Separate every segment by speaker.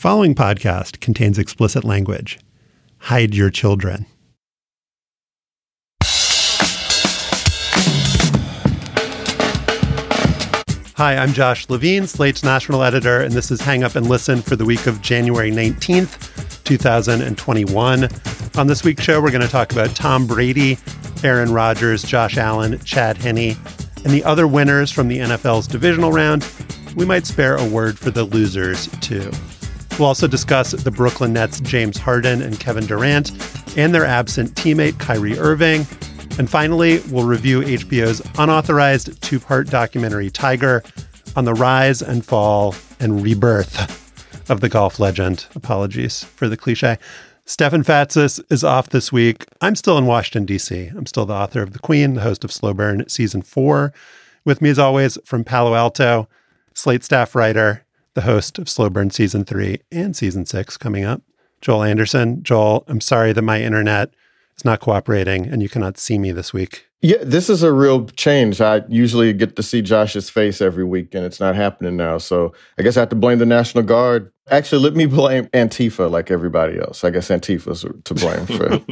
Speaker 1: following podcast contains explicit language. Hide your children. Hi, I'm Josh Levine, Slate's national editor, and this is Hang Up and Listen for the week of January 19th, 2021. On this week's show, we're going to talk about Tom Brady, Aaron Rodgers, Josh Allen, Chad Henne, and the other winners from the NFL's divisional round. We might spare a word for the losers, too. We'll also discuss the Brooklyn Nets' James Harden and Kevin Durant and their absent teammate Kyrie Irving. And finally, we'll review HBO's unauthorized two-part documentary Tiger on the rise and fall and rebirth of the golf legend. Apologies for the cliche. Stefan Fatsis is off this week. I'm still in Washington, D.C. I'm still the author of The Queen, the host of Slow Burn Season 4. With me, as always, from Palo Alto, Slate staff writer, the host of Slow Burn Season 3 and Season 6 coming up, Joel Anderson. Joel, I'm sorry that my internet is not cooperating and you cannot see me this week.
Speaker 2: Yeah, this is a real change. I usually get to see Josh's face every week, and it's not happening now. So I guess I have to blame the National Guard. Actually, let me blame Antifa like everybody else. I guess Antifa's to blame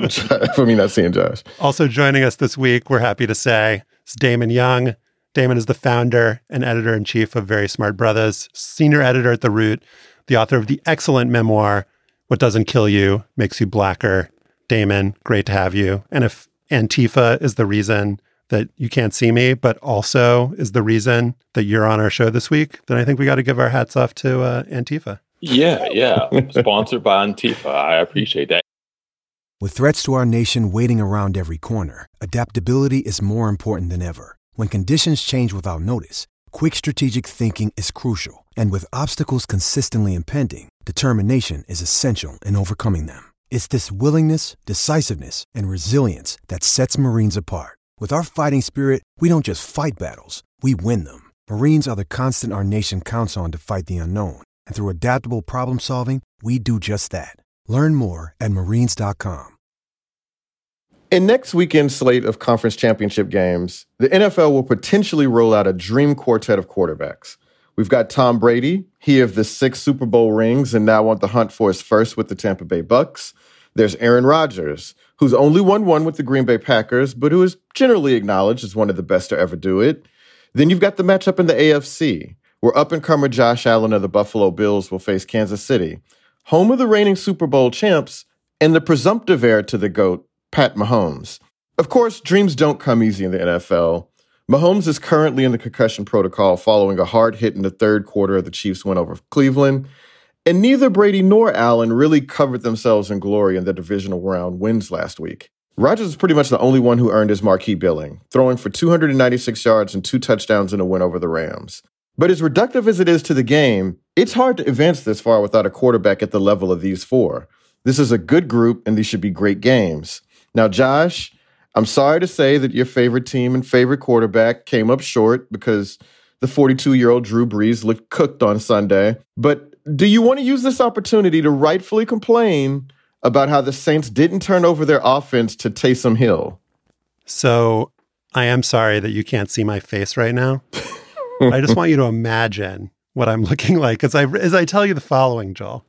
Speaker 2: for me not seeing Josh.
Speaker 1: Also joining us this week, we're happy to say, is Damon Young. Damon is the founder and editor-in-chief of Very Smart Brothers, senior editor at The Root, the author of the excellent memoir, What Doesn't Kill You Makes You Blacker. Damon, great to have you. And if Antifa is the reason that you can't see me, but also is the reason that you're on our show this week, then I think we got to give our hats off to Antifa.
Speaker 3: Yeah. Sponsored by Antifa. I appreciate that.
Speaker 4: With threats to our nation waiting around every corner, adaptability is more important than ever. When conditions change without notice, quick strategic thinking is crucial. And with obstacles consistently impending, determination is essential in overcoming them. It's this willingness, decisiveness, and resilience that sets Marines apart. With our fighting spirit, we don't just fight battles, we win them. Marines are the constant our nation counts on to fight the unknown. And through adaptable problem solving, we do just that. Learn more at marines.com.
Speaker 2: In next weekend's slate of conference championship games, the NFL will potentially roll out a dream quartet of quarterbacks. We've got Tom Brady, he of the 6 Super Bowl rings and now on the hunt for his first with the Tampa Bay Bucks. There's Aaron Rodgers, who's only won one with the Green Bay Packers, but who is generally acknowledged as one of the best to ever do it. Then you've got the matchup in the AFC, where up-and-comer Josh Allen of the Buffalo Bills will face Kansas City, home of the reigning Super Bowl champs and the presumptive heir to the GOAT, Pat Mahomes. Of course, dreams don't come easy in the NFL. Mahomes is currently in the concussion protocol following a hard hit in the third quarter of the Chiefs' win over Cleveland. And neither Brady nor Allen really covered themselves in glory in the divisional round wins last week. Rodgers is pretty much the only one who earned his marquee billing, throwing for 296 yards and 2 touchdowns in a win over the Rams. But as reductive as it is to the game, it's hard to advance this far without a quarterback at the level of these 4. This is a good group, and these should be great games. Now, Josh, I'm sorry to say that your favorite team and favorite quarterback came up short because the 42-year-old Drew Brees looked cooked on Sunday. But do you want to use this opportunity to rightfully complain about how the Saints didn't turn over their offense to Taysom Hill?
Speaker 1: So I am sorry that you can't see my face right now. I just want you to imagine what I'm looking like as I tell you the following, Joel.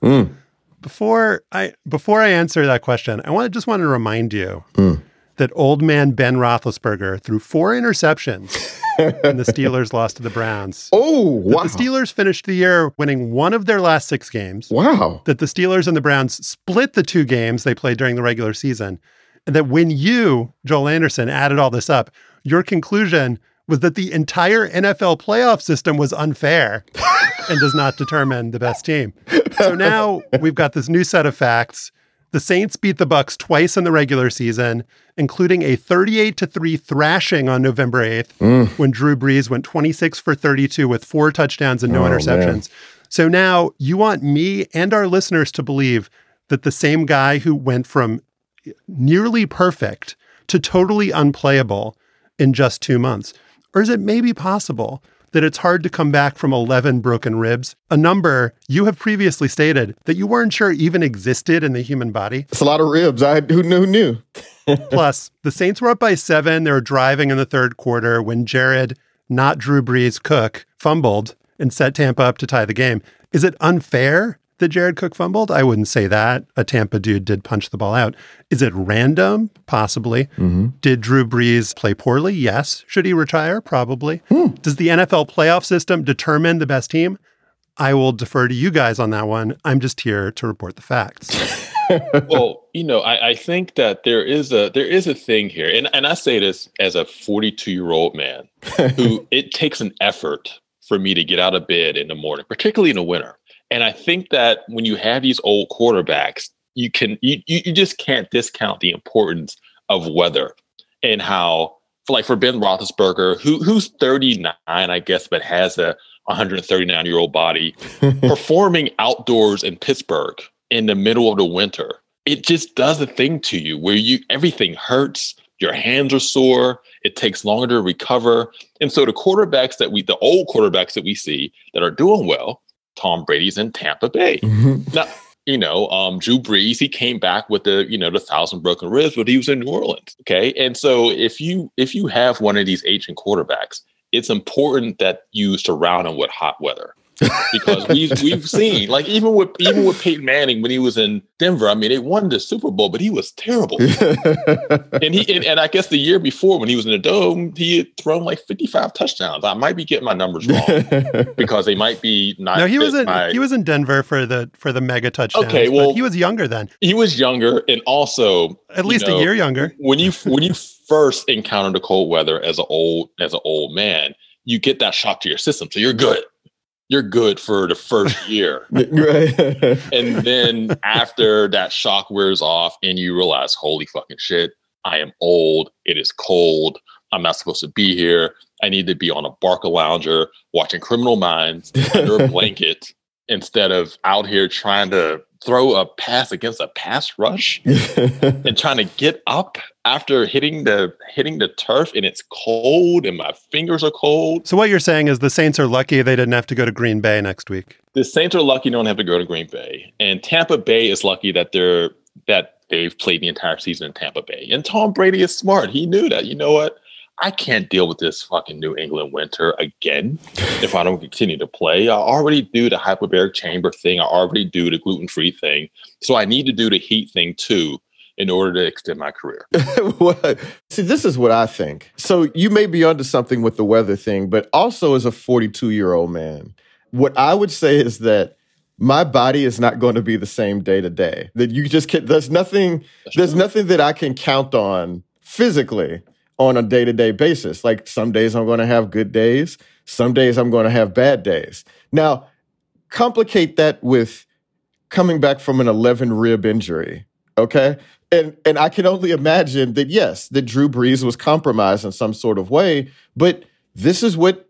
Speaker 1: Before I answer that question, I just want to remind you that old man Ben Roethlisberger threw 4 interceptions and the Steelers lost to the Browns.
Speaker 2: Oh, wow.
Speaker 1: The Steelers finished the year winning one of their last 6 games.
Speaker 2: Wow.
Speaker 1: That the Steelers and the Browns split the 2 games they played during the regular season. And that when you, Joel Anderson, added all this up, your conclusion was that the entire NFL playoff system was unfair and does not determine the best team. So now we've got this new set of facts. The Saints beat the Bucs twice in the regular season, including a 38-3 thrashing on November 8th when Drew Brees went 26 for 32 with 4 touchdowns and no interceptions. Man. So now you want me and our listeners to believe that the same guy who went from nearly perfect to totally unplayable in just 2 months? Or is it maybe possible that it's hard to come back from 11 broken ribs, a number you have previously stated that you weren't sure even existed in the human body?
Speaker 2: It's a lot of ribs. Who knew?
Speaker 1: Plus, the Saints were up by 7. They were driving in the third quarter when Jared, not Drew Brees, Cook, fumbled and set Tampa up to tie the game. Is it unfair that Jared Cook fumbled? I wouldn't say that. A Tampa dude did punch the ball out. Is it random? Possibly. Did Drew Brees play poorly? Yes. Should he retire? Probably. Does the NFL playoff system determine the best team? I will defer to you guys on that one. I'm just here to report the facts.
Speaker 3: Well, I think that there is a thing here, and I say this as a 42-year-old man who it takes an effort for me to get out of bed in the morning, particularly in the winter. And I think that when you have these old quarterbacks, you just can't discount the importance of weather and how, for Ben Roethlisberger, who's 39, I guess, but has a 139-year-old body, performing outdoors in Pittsburgh in the middle of the winter, it just does a thing to you where everything hurts. Your hands are sore. It takes longer to recover. And so the old quarterbacks that we see that are doing well, Tom Brady's in Tampa Bay. Now, Drew Brees, he came back with the 1,000 broken ribs, but he was in New Orleans. Okay. And so if you have one of these aging quarterbacks, it's important that you surround him with hot weather. Because we've seen, like, even with Peyton Manning when he was in Denver, I mean, they won the Super Bowl, but he was terrible. and I guess the year before when he was in the Dome, he had thrown like 55 touchdowns. I might be getting my numbers wrong because they might be not.
Speaker 1: No, he was in Denver for the mega touchdowns.
Speaker 3: Okay, well,
Speaker 1: but he was younger then.
Speaker 3: He was younger, and also
Speaker 1: at least a year younger.
Speaker 3: When you first encounter the cold weather as an old man, you get that shock to your system, so you're good. You're good for the first year.
Speaker 2: Right.
Speaker 3: And then after that shock wears off and you realize, holy fucking shit, I am old. It is cold. I'm not supposed to be here. I need to be on a Barca lounger watching Criminal Minds under a blanket instead of out here trying to throw a pass against a pass rush and trying to get up after hitting the turf, and it's cold and my fingers are cold.
Speaker 1: So what you're saying is the Saints are lucky they didn't have to go to Green Bay next week.
Speaker 3: The Saints are lucky they don't have to go to Green Bay, and Tampa Bay is lucky that they've played the entire season in Tampa Bay. And Tom Brady is smart. He knew that. You know what? I can't deal with this fucking New England winter again if I don't continue to play. I already do the hyperbaric chamber thing. I already do the gluten-free thing. So I need to do the heat thing too in order to extend my career.
Speaker 2: See, this is what I think. So you may be onto something with the weather thing, but also as a 42-year-old man, what I would say is that my body is not going to be the same day to day. That you just can't, there's nothing that I can count on physically on a day-to-day basis. Like some days I'm going to have good days. Some days I'm going to have bad days. Now, complicate that with coming back from an 11 rib injury, okay? And I can only imagine that, yes, that Drew Brees was compromised in some sort of way, but that's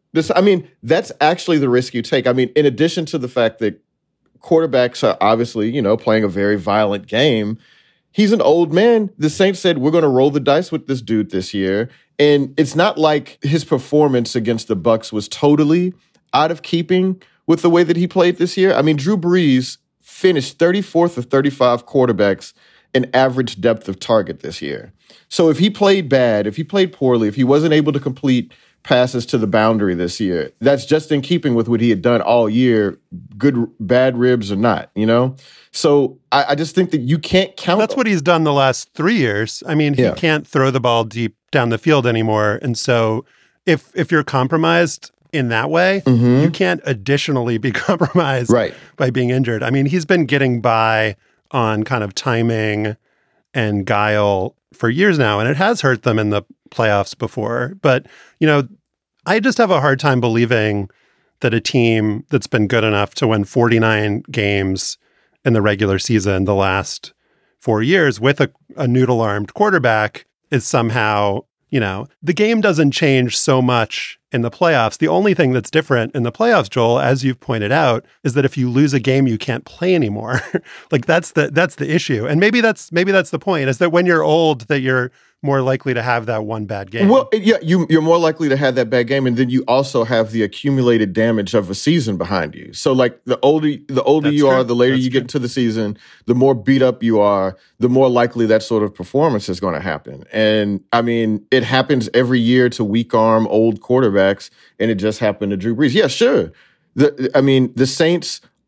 Speaker 2: actually the risk you take. I mean, in addition to the fact that quarterbacks are obviously, playing a very violent game, he's an old man. The Saints said, we're going to roll the dice with this dude this year. And it's not like his performance against the Bucs was totally out of keeping with the way that he played this year. I mean, Drew Brees finished 34th of 35 quarterbacks in average depth of target this year. So if he played bad, if he played poorly, if he wasn't able to complete passes to the boundary this year, that's just in keeping with what he had done all year, bad ribs or not, So I just think that you can't count.
Speaker 1: That's what he's done the last 3 years. I mean, he can't throw the ball deep down the field anymore. And so if you're compromised in that way, you can't additionally be compromised by being injured. I mean, he's been getting by on kind of timing and guile for years now, and it has hurt them in the playoffs before. But, I just have a hard time believing that a team that's been good enough to win 49 games in the regular season the last 4 years with a noodle-armed quarterback is somehow, the game doesn't change so much in the playoffs. The only thing that's different in the playoffs, Joel, as you've pointed out, is that if you lose a game, you can't play anymore. Like that's the issue. And maybe that's the point, is that when you're old, that you're more likely to have that one bad game.
Speaker 2: Well, yeah, you're more likely to have that bad game, and then you also have the accumulated damage of a season behind you. So, like the older you are, the later you get into the season, the more beat up you are, the more likely that sort of performance is going to happen. And I mean, it happens every year to weak arm old quarterbacks, and it just happened to Drew Brees. Yeah, sure. The Saints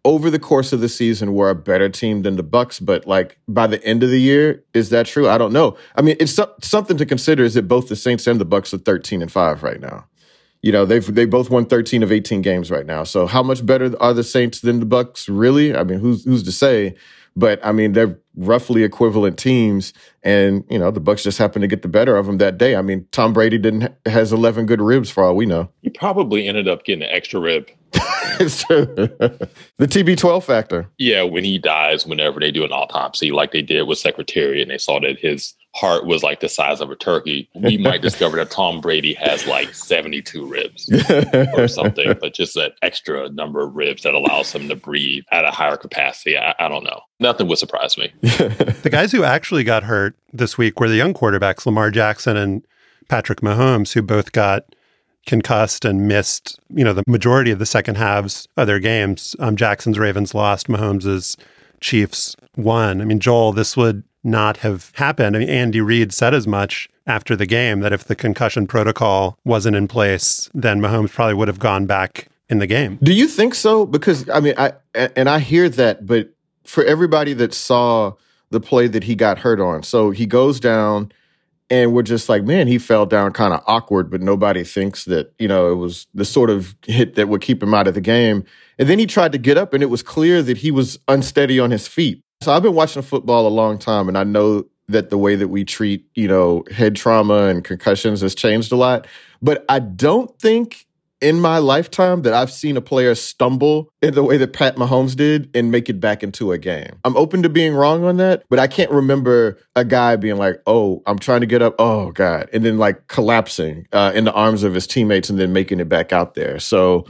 Speaker 2: over the course of the season were a better team than the Bucks, but like by the end of the year, is that true? I don't know. I mean, it's something to consider is that both the Saints and the Bucks are 13-5 right now. You know, they both won 13 of 18 games right now. So how much better are the Saints than the Bucks? Really? I mean, who's to say? But I mean, they're roughly equivalent teams, and you know, the Bucks just happened to get the better of them that day. I mean, Tom Brady has 11 good ribs for all we know.
Speaker 3: He probably ended up getting an extra rib.
Speaker 2: It's true. The TB12 factor.
Speaker 3: Yeah, when he dies, whenever they do an autopsy, like they did with Secretariat, and they saw that his heart was like the size of a turkey, we might discover that Tom Brady has like 72 ribs or something, but just that extra number of ribs that allows him to breathe at a higher capacity. I don't know. Nothing would surprise me.
Speaker 1: The guys who actually got hurt this week were the young quarterbacks, Lamar Jackson and Patrick Mahomes, who both got concussed and missed, you know, the majority of the second halves of their games. Jackson's Ravens lost, Mahomes's Chiefs won. I mean, Joel, this would not have happened. I mean, Andy Reid said as much after the game that if the concussion protocol wasn't in place, then Mahomes probably would have gone back in the game.
Speaker 2: Do you think so? Because I mean, I hear that, but for everybody that saw the play that he got hurt on, so he goes down. And we're just like, man, he fell down kind of awkward, but nobody thinks that, you know, it was the sort of hit that would keep him out of the game. And then he tried to get up, and it was clear that he was unsteady on his feet. So I've been watching football a long time, and I know that the way that we treat, you know, head trauma and concussions has changed a lot. But I don't think in my lifetime that I've seen a player stumble in the way that Pat Mahomes did and make it back into a game. I'm open to being wrong on that, but I can't remember a guy being like, oh, I'm trying to get up. Oh, God. And then like collapsing in the arms of his teammates and then making it back out there. So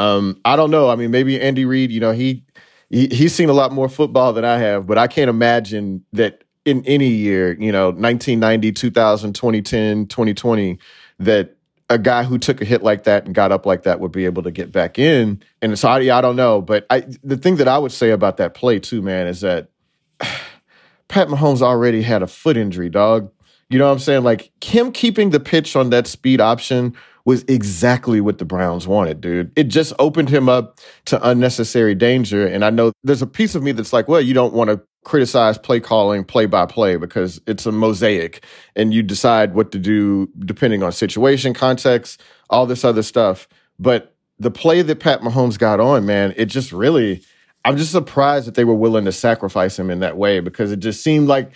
Speaker 2: I don't know. I mean, maybe Andy Reid, you know, he's seen a lot more football than I have, but I can't imagine that in any year, you know, 1990, 2000, 2010, 2020, that a guy who took a hit like that and got up like that would be able to get back in. And so I don't know. But the thing that I would say about that play too, man, is that Pat Mahomes already had a foot injury, dog. You know what I'm saying? Like him keeping the pitch on that speed option was exactly what the Browns wanted, dude. It just opened him up to unnecessary danger. And I know there's a piece of me that's like, well, you don't want to criticize play calling play by play because it's a mosaic and you decide what to do depending on situation, context, all this other stuff. But the play that Pat Mahomes got on, man, it just really, I'm just surprised that they were willing to sacrifice him in that way because it just seemed like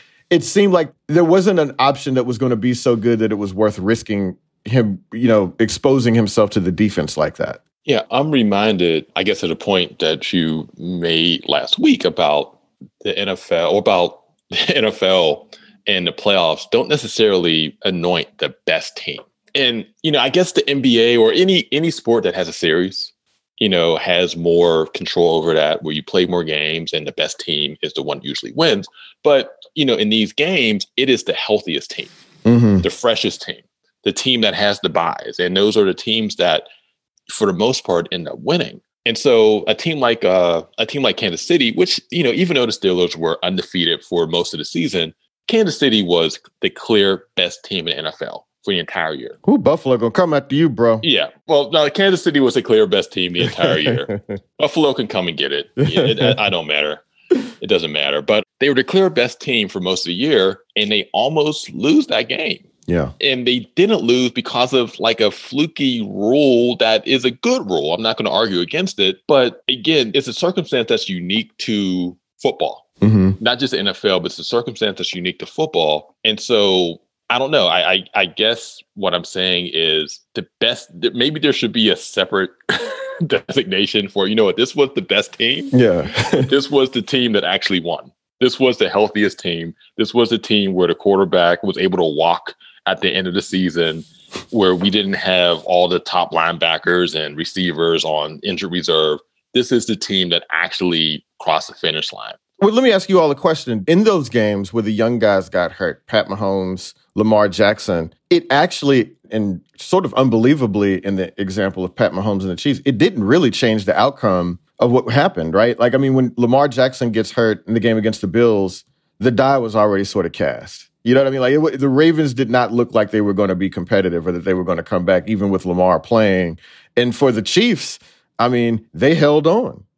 Speaker 2: there wasn't an option that was going to be so good that it was worth risking him, you know, exposing himself to the defense like that.
Speaker 3: Yeah, I'm reminded, I guess, at a point that you made last week about the NFL, or about the NFL and the playoffs don't necessarily anoint the best team. And, you know, I guess the NBA or any sport that has a series, you know, has more control over that, where you play more games and the best team is the one who usually wins. But, you know, in these games, it is the healthiest team, the freshest team, the team that has the buys. And those are the teams that, for the most part, end up winning. And so a team like Kansas City, which, you know, even though the Steelers were undefeated for most of the season, Kansas City was the clear best team in the NFL for the entire year.
Speaker 2: Ooh, Buffalo gonna come after you, bro.
Speaker 3: Yeah. Well, no, Kansas City was the clear best team the entire year. Buffalo can come and get it. I don't matter. It doesn't matter. But they were the clear best team for most of the year, and they almost lose that game.
Speaker 2: Yeah.
Speaker 3: And they didn't lose because of like a fluky rule that is a good rule. I'm not going to argue against it. But again, it's a circumstance that's unique to football, not just the NFL, but it's a circumstance that's unique to football. And so I don't know. I guess what I'm saying is the best, maybe there should be a separate designation for, you know what, this was the best team.
Speaker 2: Yeah.
Speaker 3: This was the team that actually won. This was the healthiest team. This was the team where the quarterback was able to walk at the end of the season, where we didn't have all the top linebackers and receivers on injured reserve. This is the team that actually crossed the finish line.
Speaker 2: Well, let me ask you all a question. In those games where the young guys got hurt, Pat Mahomes, Lamar Jackson, it actually, and sort of unbelievably in the example of Pat Mahomes and the Chiefs, it didn't really change the outcome of what happened, right? Like, I mean, when Lamar Jackson gets hurt in the game against the Bills, the die was already sort of cast. You know what I mean? Like the Ravens did not look like they were going to be competitive or that they were going to come back, even with Lamar playing. And for the Chiefs, I mean, they held on.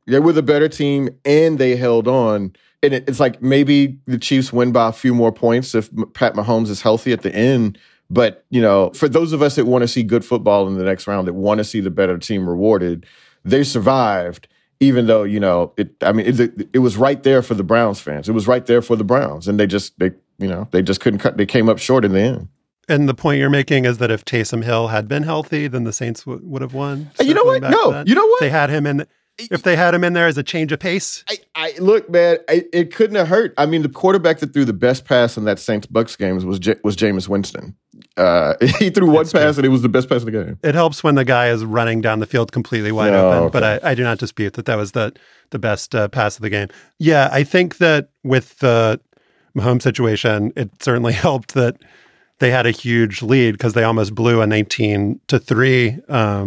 Speaker 2: They were the better team, and they held on. And it's like maybe the Chiefs win by a few more points if Pat Mahomes is healthy at the end. But, for those of us that want to see good football in the next round, that want to see the better team rewarded, they survived, even though, it was right there for the Browns fans. It was right there for the Browns. And they just couldn't cut. They came up short in the end.
Speaker 1: And the point you're making is that if Taysom Hill had been healthy, then the Saints would have won.
Speaker 2: You know what? No. You know what?
Speaker 1: They had him in. If they had him in there as a change of pace.
Speaker 2: Look, man, it couldn't have hurt. I mean, the quarterback that threw the best pass in that Saints-Bucks game was Jameis Winston. He threw one pass, and it was the best pass in the game.
Speaker 1: It helps when the guy is running down the field completely wide open, but I do not dispute that was the best pass of the game. Yeah, I think that with the Mahomes situation, it certainly helped that they had a huge lead because they almost blew a 19-3,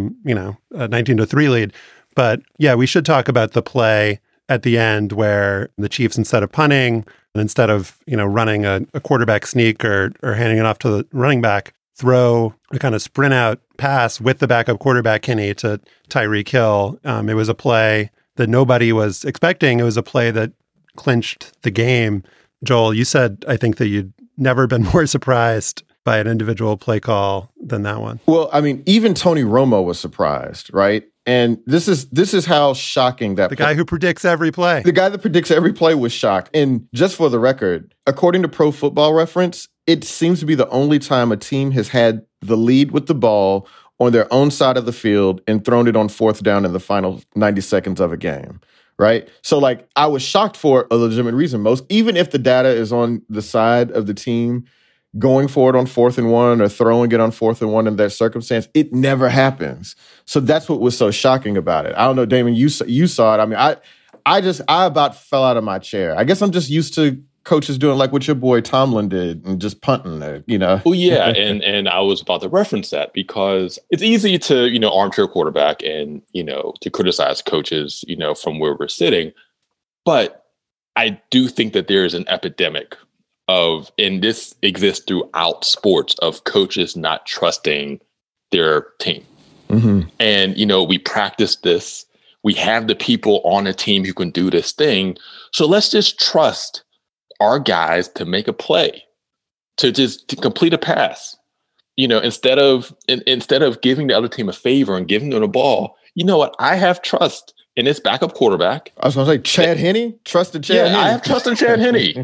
Speaker 1: a 19-3 lead. But yeah, we should talk about the play at the end where the Chiefs, instead of punting and instead of, running a quarterback sneak or handing it off to the running back, throw a kind of sprint out pass with the backup quarterback Kinney to Tyreek Hill. It was a play that nobody was expecting. It was a play that clinched the game. Joel, you said, I think, that you'd never been more surprised by an individual play call than that one.
Speaker 2: Well, I mean, even Tony Romo was surprised, right? And this is how shocking that...
Speaker 1: The guy who predicts every play.
Speaker 2: The guy that predicts every play was shocked. And just for the record, according to Pro Football Reference, it seems to be the only time a team has had the lead with the ball on their own side of the field and thrown it on fourth down in the final 90 seconds of a game, right? So, I was shocked for a legitimate reason. Even if the data is on the side of the team going for it on 4th and 1 or throwing it on 4th and 1 in that circumstance, it never happens. So that's what was so shocking about it. I don't know, Damon, you saw it. I mean, I about fell out of my chair. I guess I'm just used to coaches doing like what your boy Tomlin did and just punting it,
Speaker 3: Well, yeah, and I was about to reference that because it's easy to, armchair quarterback and, to criticize coaches, from where we're sitting. But I do think that there is an epidemic and this exists throughout sports, of coaches not trusting their team. Mm-hmm. And, we practice this. We have the people on a team who can do this thing. So let's just trust our guys to make a play, to complete a pass. Instead of giving the other team a favor and giving them the ball, you know what? I have trust in this backup quarterback.
Speaker 2: I was going to say Chad Henne. Trusted Chad Henne.
Speaker 3: I have trust in Chad Henne.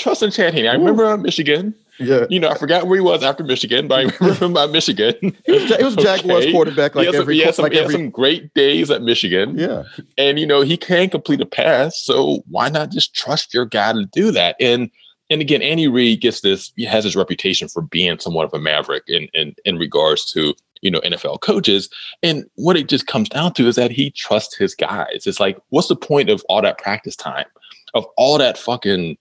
Speaker 3: I remember Michigan.
Speaker 2: Yeah.
Speaker 3: I forgot where he was after Michigan, but I remember him by Michigan.
Speaker 2: It was Jaguars quarterback
Speaker 3: he had some great days at Michigan.
Speaker 2: Yeah.
Speaker 3: And, he can complete a pass. So why not just trust your guy to do that? And again, Andy Reid has this reputation for being somewhat of a maverick in regards to, NFL coaches. And what it just comes down to is that he trusts his guys. It's like, what's the point of all that practice time, of all that fucking,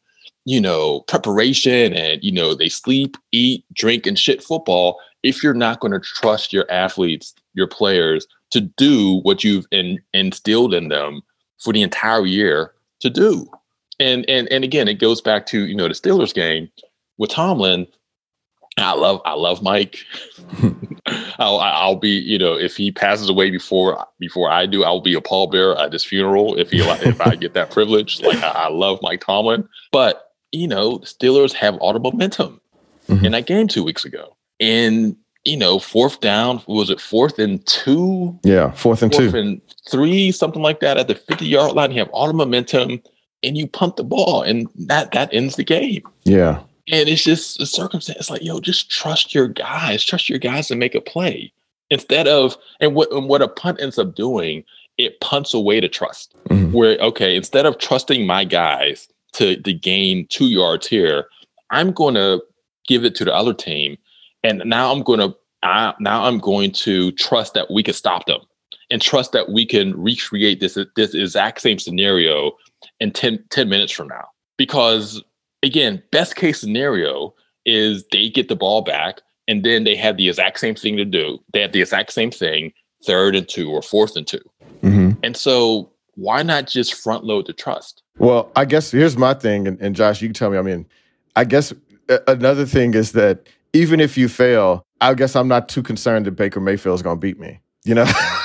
Speaker 3: preparation and, they sleep, eat, drink, and shit football if you're not going to trust your athletes, your players, to do what you've instilled in them for the entire year to do. And again, it goes back to, the Steelers game with Tomlin. I love Mike. I'll be, if he passes away before I do, I'll be a pallbearer at his funeral if I get that privilege. I love Mike Tomlin, but Steelers have all the momentum in that game 2 weeks ago. And fourth down, was it 4th and 2?
Speaker 2: Yeah, 4th and 2.
Speaker 3: 4th and 3, something like that, at the 50-yard line. You have all the momentum, and you punt the ball, and that ends the game.
Speaker 2: Yeah.
Speaker 3: And it's just a circumstance just trust your guys. Trust your guys to make a play. Instead of, and what a punt ends up doing, it punts away the trust. Mm-hmm. Where, okay, instead of trusting my guys to gain 2 yards here, I'm going to give it to the other team. And now I'm going to trust that we can stop them and trust that we can recreate this exact same scenario in 10 minutes from now. Because again, best case scenario is they get the ball back and then they have the exact same thing to do. They have the exact same thing, 3rd and 2 or 4th and 2. Mm-hmm. And so why not just front load the trust?
Speaker 2: Well, I guess here's my thing. And Josh, you can tell me, I guess another thing is that even if you fail, I guess I'm not too concerned that Baker Mayfield is going to beat me.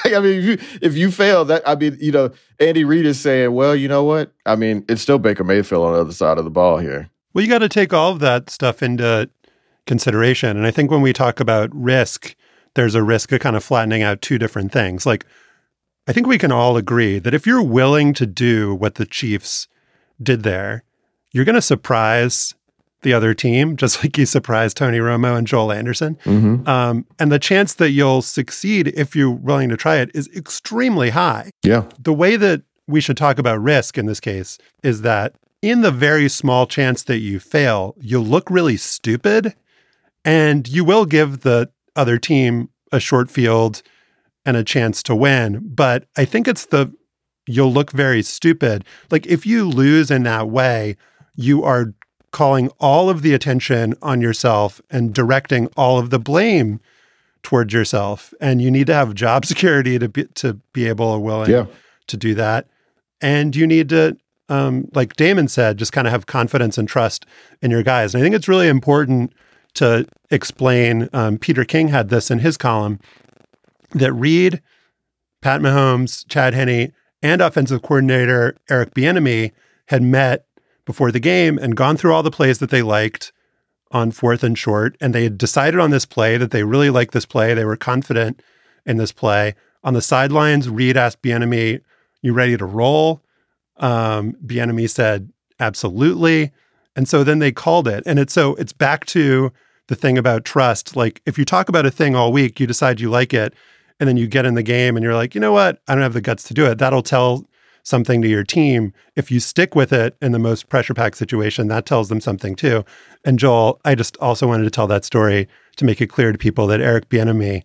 Speaker 2: I mean, if you fail that, I mean, Andy Reid is saying, well, you know what? I mean, it's still Baker Mayfield on the other side of the ball here.
Speaker 1: Well, you got to take all of that stuff into consideration. And I think when we talk about risk, there's a risk of kind of flattening out two different things. Like, I think we can all agree that if you're willing to do what the Chiefs did there, you're going to surprise the other team, just like you surprised Tony Romo and Joel Anderson.
Speaker 2: Mm-hmm.
Speaker 1: And the chance that you'll succeed if you're willing to try it is extremely high.
Speaker 2: Yeah.
Speaker 1: The way that we should talk about risk in this case is that in the very small chance that you fail, you'll look really stupid and you will give the other team a short field and a chance to win. But I think you'll look very stupid. Like if you lose in that way, you are calling all of the attention on yourself and directing all of the blame towards yourself. And you need to have job security to be able or willing to do that. And you need to, like Damon said, just kind of have confidence and trust in your guys. And I think it's really important to explain, Peter King had this in his column, that Reid, Pat Mahomes, Chad Henne, and offensive coordinator Eric Bieniemy had met before the game and gone through all the plays that they liked on 4th and short. And they had decided on this play that they really liked this play. They were confident in this play. On the sidelines, Reid asked Bieniemy, "You ready to roll?" Bieniemy said, "Absolutely." And so then they called it. And it's back to the thing about trust. Like if you talk about a thing all week, you decide you like it, and then you get in the game and you're like, you know what? I don't have the guts to do it. That'll tell something to your team. If you stick with it in the most pressure-packed situation, that tells them something too. And Joel, I just also wanted to tell that story to make it clear to people that Eric Bieniemy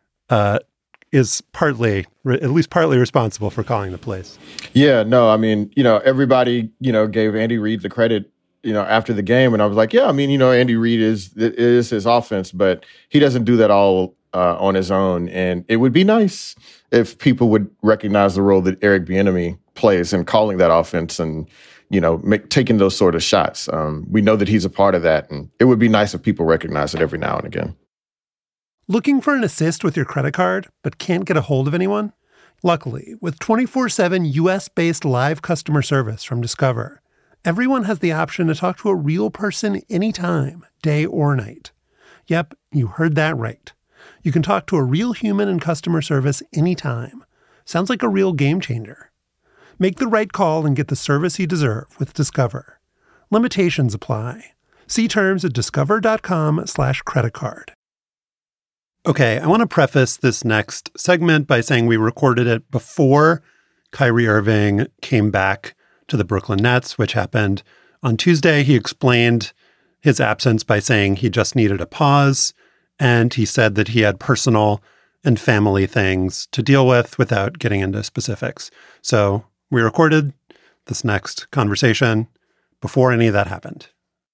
Speaker 1: is at least partly responsible for calling the plays.
Speaker 2: Yeah, no, I mean, everybody, gave Andy Reid the credit, after the game. And I was like, yeah, I mean, Andy Reid is his offense, but he doesn't do that all on his own. And it would be nice if people would recognize the role that Eric Bieniemy plays in calling that offense and, taking those sort of shots. We know that he's a part of that. And it would be nice if people recognize it every now and again.
Speaker 1: Looking for an assist with your credit card, but can't get a hold of anyone? Luckily, with 24/7 US-based live customer service from Discover, everyone has the option to talk to a real person anytime, day or night. Yep, you heard that right. You can talk to a real human in customer service anytime. Sounds like a real game changer. Make the right call and get the service you deserve with Discover. Limitations apply. See terms at discover.com/creditcard. Okay, I want to preface this next segment by saying we recorded it before Kyrie Irving came back to the Brooklyn Nets, which happened on Tuesday. He explained his absence by saying he just needed a pause, and he said that he had personal and family things to deal with without getting into specifics. So we recorded this next conversation before any of that happened.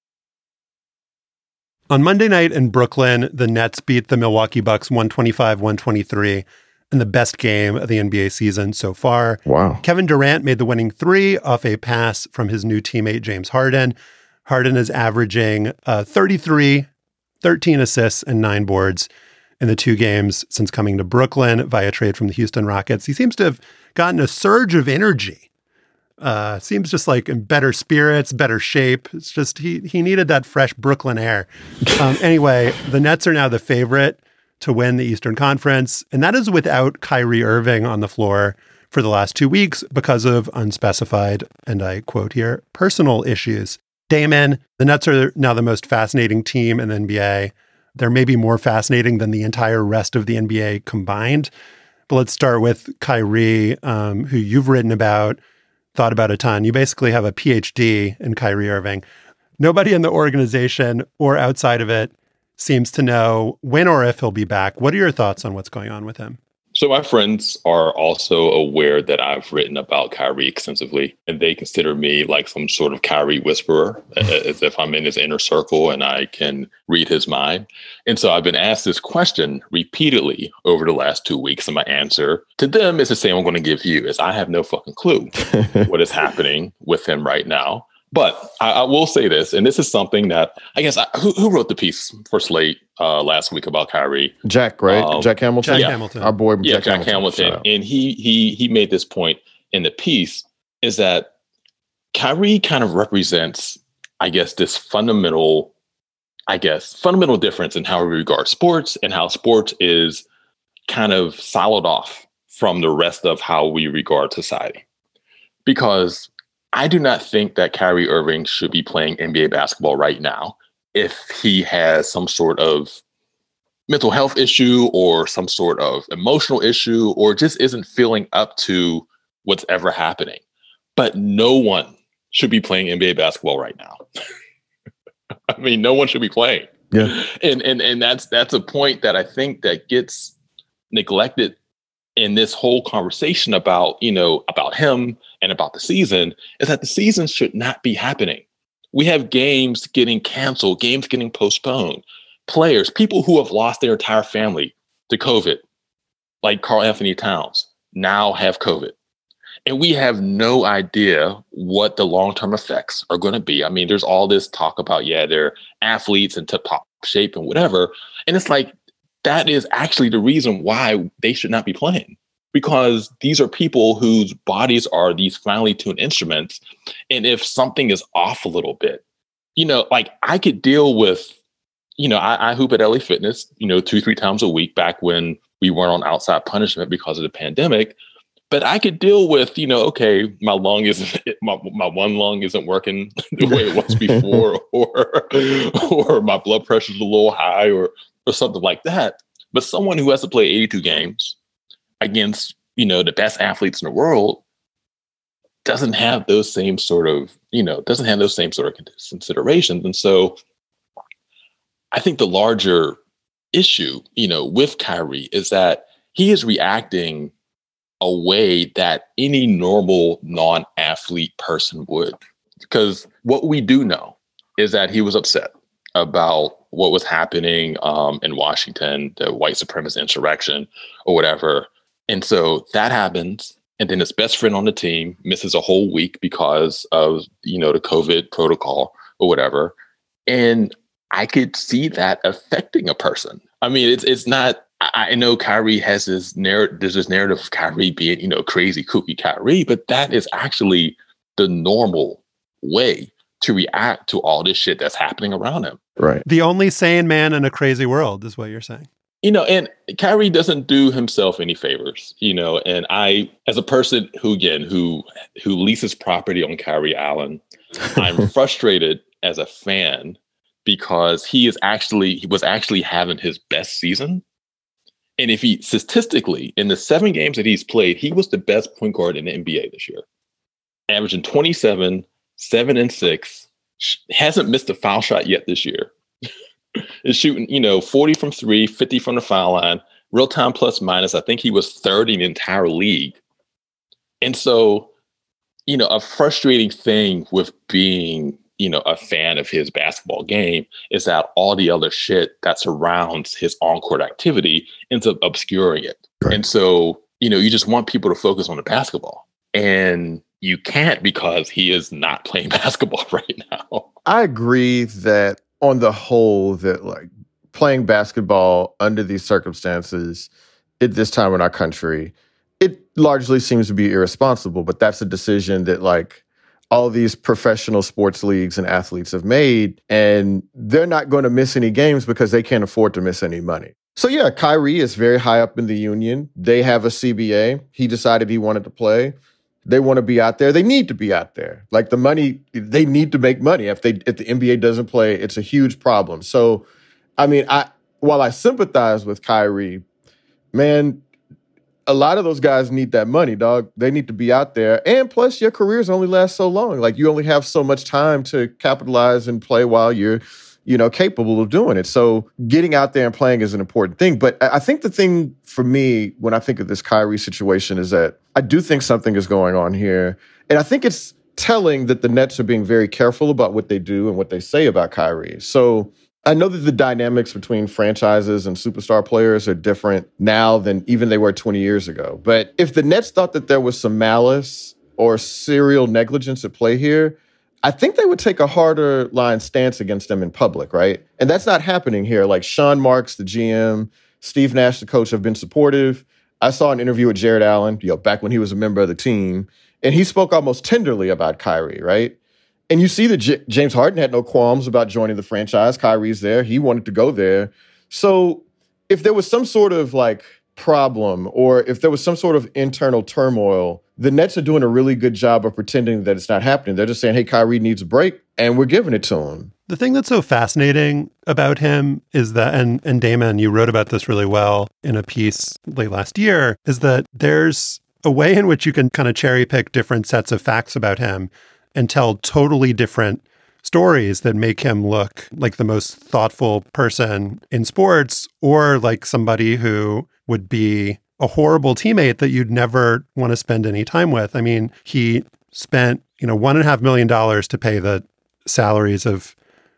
Speaker 1: On Monday night in Brooklyn, the Nets beat the Milwaukee Bucks 125-123 in the best game of the NBA season so far.
Speaker 2: Wow.
Speaker 1: Kevin Durant made the winning three off a pass from his new teammate, James Harden. Harden is averaging 33, 13 assists, and 9 boards in the 2 games since coming to Brooklyn via trade from the Houston Rockets. He seems to have gotten a surge of energy. Seems just like in better spirits, better shape. It's just he needed that fresh Brooklyn air. Anyway, the Nets are now the favorite to win the Eastern Conference, and that is without Kyrie Irving on the floor for the last 2 weeks because of unspecified, and I quote here, personal issues. Damon, the Nets are now the most fascinating team in the NBA. They're maybe more fascinating than the entire rest of the NBA combined. But let's start with Kyrie, who you've written about, thought about a ton. You basically have a PhD in Kyrie Irving. Nobody in the organization or outside of it seems to know when or if he'll be back. What are your thoughts on what's going on with him?
Speaker 3: So my friends are also aware that I've written about Kyrie extensively, and they consider me like some sort of Kyrie whisperer, as if I'm in his inner circle and I can read his mind. And so I've been asked this question repeatedly over the last 2 weeks, and my answer to them is the same I'm going to give you, is I have no fucking clue what is happening with him right now. But I will say this, and this is something that I guess who wrote the piece for Slate last week about Kyrie?
Speaker 2: Jack, right? Jack Hamilton.
Speaker 1: Jack Hamilton.
Speaker 2: Our boy,
Speaker 3: Jack Hamilton. And he made this point in the piece is that Kyrie kind of represents, I guess, this fundamental difference in how we regard sports and how sports is kind of siloed off from the rest of how we regard society. Because I do not think that Kyrie Irving should be playing NBA basketball right now if he has some sort of mental health issue or some sort of emotional issue or just isn't feeling up to what's ever happening. But no one should be playing NBA basketball right now. I mean, no one should be playing.
Speaker 2: Yeah.
Speaker 3: And that's a point that I think that gets neglected in this whole conversation about him and about the season, is that the season should not be happening. We have games getting canceled, games getting postponed, players, people who have lost their entire family to COVID, like Karl Anthony Towns, now have COVID. And we have no idea what the long-term effects are going to be. I mean, there's all this talk about, they're athletes in tip-top shape and whatever. And it's like, that is actually the reason why they should not be playing. Because these are people whose bodies are these finely tuned instruments. And if something is off a little bit, like I could deal with, I hoop at LA Fitness, 2-3 times a week back when we weren't on outside punishment because of the pandemic. But I could deal with, okay, my lung isn't, my one lung isn't working the way it was before, or my blood pressure is a little high or something like that. But someone who has to play 82 games against, the best athletes in the world doesn't have those same sort of considerations. And so I think the larger issue, with Kyrie is that he is reacting a way that any normal non-athlete person would. Because what we do know is that he was upset about what was happening in Washington, the white supremacist insurrection or whatever. And so that happens. And then his best friend on the team misses a whole week because of, the COVID protocol or whatever. And I could see that affecting a person. I mean, it's not, I know Kyrie has this narrative, there's this narrative of Kyrie being, crazy, kooky Kyrie, but that is actually the normal way to react to all this shit that's happening around him.
Speaker 2: Right.
Speaker 1: The only sane man in a crazy world is what you're saying.
Speaker 3: And Kyrie doesn't do himself any favors, and I, as a person who leases property on Kyrie Island, I'm frustrated as a fan because he was actually having his best season. And if he statistically, in the 7 games that he's played, he was the best point guard in the NBA this year, averaging 27, 7 and 6, hasn't missed a foul shot yet this year. Is shooting, 40 from 3, 50 from the foul line, real time plus minus. I think he was third in the entire league. And so, a frustrating thing with being, a fan of his basketball game is that all the other shit that surrounds his on-court activity ends up obscuring it. Right. And so, you just want people to focus on the basketball. And you can't because he is not playing basketball right now.
Speaker 2: I agree that on the whole, that like playing basketball under these circumstances at this time in our country, it largely seems to be irresponsible. But that's a decision that like all these professional sports leagues and athletes have made, and they're not going to miss any games because they can't afford to miss any money. So yeah, Kyrie is very high up in the union. They have a CBA. He decided he wanted to play. They want to be out there. They need to be out there. Like the money, they need to make money. If the NBA doesn't play, it's a huge problem. So, I mean, while I sympathize with Kyrie, man, a lot of those guys need that money, dog. They need to be out there. And plus, your careers only last so long. Like you only have so much time to capitalize and play while you're, capable of doing it. So getting out there and playing is an important thing. But I think the thing for me, when I think of this Kyrie situation, is that I do think something is going on here. And I think it's telling that the Nets are being very careful about what they do and what they say about Kyrie. So I know that the dynamics between franchises and superstar players are different now than even they were 20 years ago. But if the Nets thought that there was some malice or serial negligence at play here, I think they would take a harder line stance against them in public, right? And that's not happening here. Like Sean Marks, the GM, Steve Nash, the coach, have been supportive. I saw an interview with Jared Allen, back when he was a member of the team, and he spoke almost tenderly about Kyrie, right? And you see that James Harden had no qualms about joining the franchise. Kyrie's there. He wanted to go there. So if there was some sort of like problem or if there was some sort of internal turmoil, the Nets are doing a really good job of pretending that it's not happening. They're just saying, hey, Kyrie needs a break, and we're giving it to him.
Speaker 1: The thing that's so fascinating about him is that, and Damon, you wrote about this really well in a piece late last year, is that there's a way in which you can kind of cherry pick different sets of facts about him and tell totally different stories that make him look like the most thoughtful person in sports or like somebody who would be a horrible teammate that you'd never want to spend any time with. I mean, he spent, $1.5 million to pay the salaries of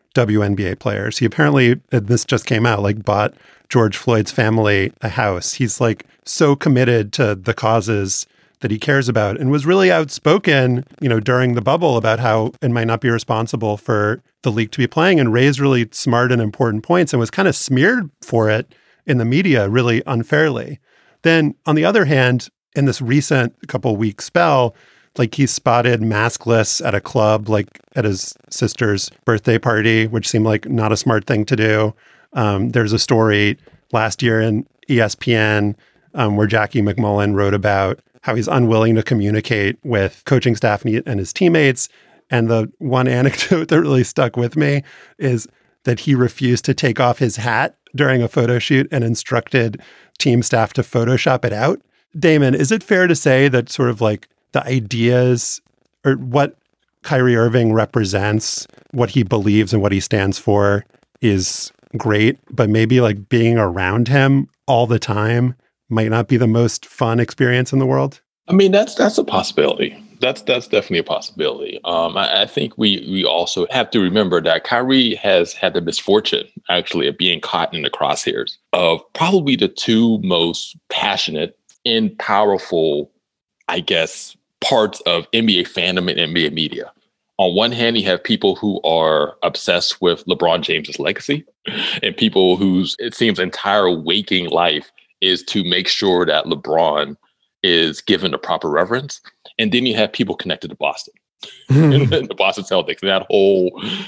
Speaker 1: WNBA players. He apparently, this just came out, like bought George Floyd's family a house. He's like so committed to the causes that he cares about and was really outspoken, during the bubble about how it might not be responsible for the league to be playing and raised really smart and important points and was kind of smeared for it in the media really unfairly. Then on the other hand, in this recent couple week spell, like he's spotted maskless at a club, like at his sister's birthday party, which seemed like not a smart thing to do. There's a story last year in ESPN where Jackie McMullen wrote about how he's unwilling to communicate with coaching staff and his teammates. And the one anecdote that really stuck with me is that he refused to take off his hat during a photo shoot and instructed team staff to Photoshop it out. Damon, is it fair to say that sort of like the ideas or what Kyrie Irving represents, what he believes and what he stands for is great, but maybe like being around him all the time might not be the most fun experience in the world?
Speaker 3: I mean, that's a possibility. That's definitely a possibility. I think we also have to remember that Kyrie has had the misfortune, actually, of being caught in the crosshairs of probably the two most passionate and powerful, I guess, parts of NBA fandom and NBA media. On one hand, you have people who are obsessed with LeBron James's legacy and people whose, it seems, entire waking life is to make sure that LeBron is given the proper reverence. And then you have people connected to Boston and the Boston Celtics and that whole,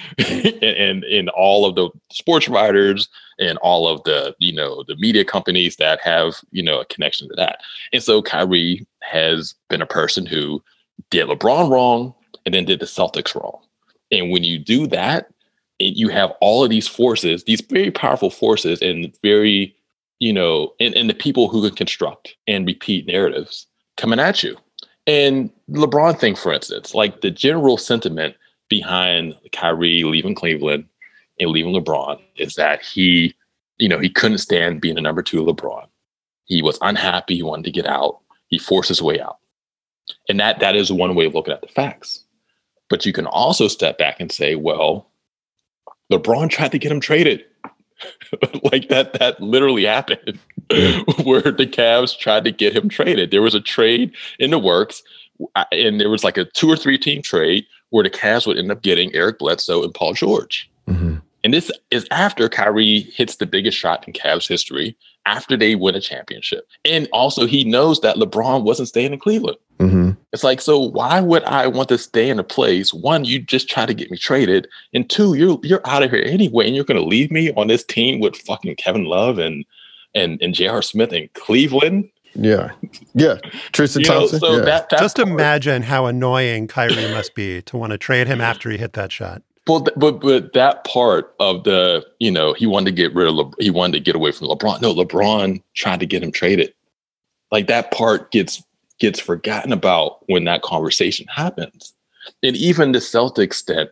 Speaker 3: and all of the sports writers and all of the, the media companies that have, a connection to that. And so Kyrie has been a person who did LeBron wrong and then did the Celtics wrong. And when you do that, you have all of these forces, these very powerful forces and very, and the people who can construct and repeat narratives coming at you. And the LeBron thing, for instance, like the general sentiment behind Kyrie leaving Cleveland and leaving LeBron is that he couldn't stand being the number two LeBron. He was unhappy. He wanted to get out. He forced his way out. And that is one way of looking at the facts. But you can also step back and say, well, LeBron tried to get him traded. Like that literally happened where the Cavs tried to get him traded. There was a trade in the works and there was like a 2 or 3 team trade where the Cavs would end up getting Eric Bledsoe and Paul George. Mm-hmm. And this is after Kyrie hits the biggest shot in Cavs history, after they win a championship. And also he knows that LeBron wasn't staying in Cleveland. Mm-hmm. It's like, so why would I want to stay in a place? One, you just try to get me traded. And two, you're out of here anyway. And you're going to leave me on this team with fucking Kevin Love and J.R. Smith in Cleveland.
Speaker 2: Yeah. Tristan Thompson.
Speaker 3: So
Speaker 2: yeah.
Speaker 3: That
Speaker 1: just imagine how annoying Kyrie must be to want to trade him after he hit that shot.
Speaker 3: But that part of the, he wanted to get away from LeBron. No, LeBron tried to get him traded. Like that part gets forgotten about when that conversation happens. And even the Celtics that,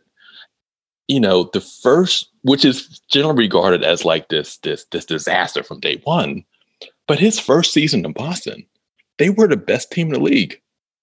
Speaker 3: the first, which is generally regarded as like this disaster from day one, but his first season in Boston, they were the best team in the league.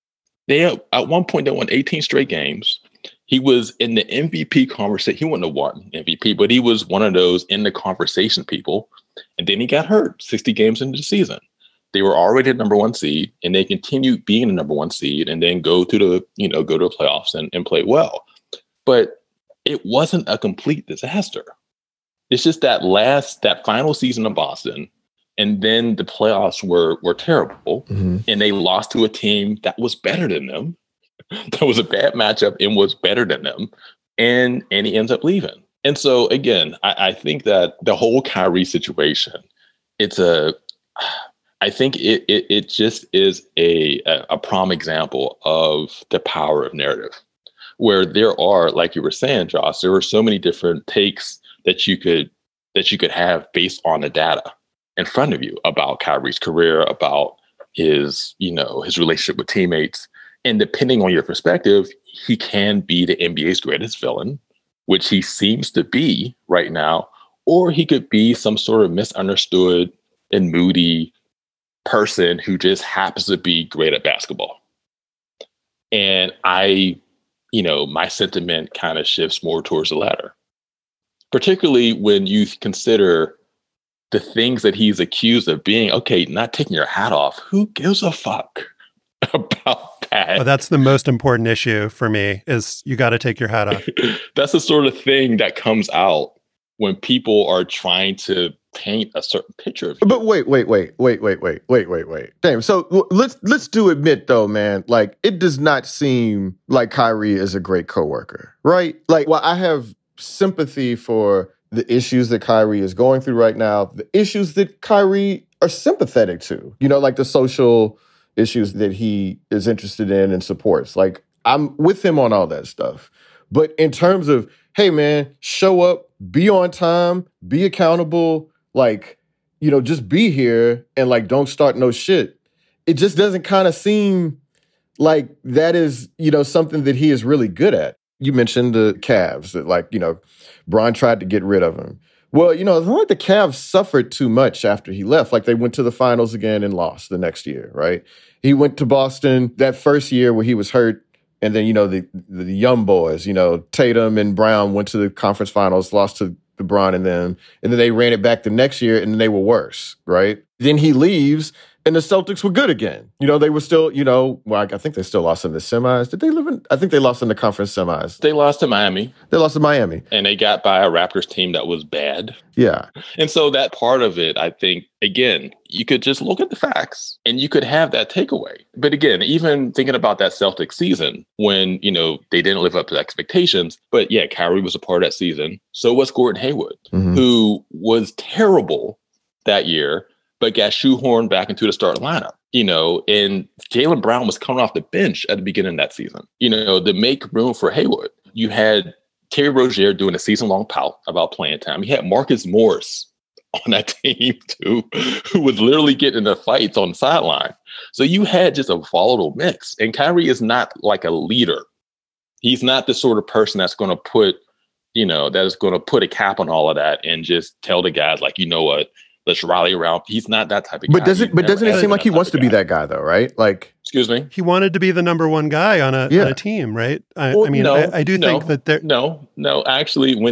Speaker 3: At one point, they won 18 straight games. He was in the MVP conversation. He wouldn't have won MVP, but he was one of those in the conversation people. And then he got hurt 60 games into the season. They were already the number one seed, and they continued being the number one seed, and then go to the playoffs and play well. but it wasn't a complete disaster. It's just that final season of Boston, and then the playoffs were terrible, and they lost to a team that was better than them. That was a bad matchup and was better than them, and he ends up leaving. And so again, I think that the whole Kyrie situation, I think it just is a prime example of the power of narrative, where there are, like you were saying, Josh, there were so many different takes that you could have based on the data in front of you about Kyrie's career, about his relationship with teammates. And depending on your perspective, he can be the NBA's greatest villain, which he seems to be right now, or he could be some sort of misunderstood and moody person who just happens to be great at basketball. And my sentiment kind of shifts more towards the latter, particularly when you consider the things that he's accused of being. Okay, not taking your hat off. Who gives a fuck about that?
Speaker 1: Well, that's the most important issue for me, is you got to take your hat off.
Speaker 3: That's the sort of thing that comes out when people are trying to paint a certain picture of you.
Speaker 2: But wait. Damn. So let's do admit though, man, like it does not seem like Kyrie is a great coworker, right? Like, well, I have sympathy for the issues that Kyrie is going through right now, the issues that Kyrie are sympathetic to, like the social issues that he is interested in and supports. Like, I'm with him on all that stuff. But in terms of, hey, man, show up, be on time, be accountable, like, just be here and like, don't start no shit. It just doesn't kind of seem like that is, something that he is really good at. You mentioned the Cavs that like, Bron tried to get rid of him. Well, it's not like the Cavs suffered too much after he left. Like they went to the finals again and lost the next year, right? He went to Boston that first year where he was hurt. And then, the young boys, Tatum and Brown went to the conference finals, lost to LeBron and then they ran it back the next year and they were worse, right? Then he leaves and the Celtics were good again. They were still, I think they still lost in the semis. Did they I think they lost in the conference semis.
Speaker 3: They lost to Miami.
Speaker 2: And
Speaker 3: they got by a Raptors team that was bad.
Speaker 2: Yeah. And
Speaker 3: so that part of it, I think, again, you could just look at the facts and you could have that takeaway. But again, even thinking about that Celtics season when, they didn't live up to expectations. But yeah, Kyrie was a part of that season. So was Gordon Hayward, who was terrible that year, but got shoehorned back into the starting lineup, and Jaylen Brown was coming off the bench at the beginning of that season, to make room for Hayward. You had Terry Rozier doing a season-long pout about playing time. You had Marcus Morris on that team too, who was literally getting into fights on the sideline. So you had just a volatile mix. And Kyrie is not like a leader. He's not the sort of person that's going to put, a cap on all of that and just tell the guys like, what, let's rally around. He's not that type of guy.
Speaker 2: But doesn't it seem like he wants to be that guy though, right? Like,
Speaker 3: excuse me?
Speaker 1: He wanted to be the number one guy on a team, right? I think that there.
Speaker 3: No. Actually, when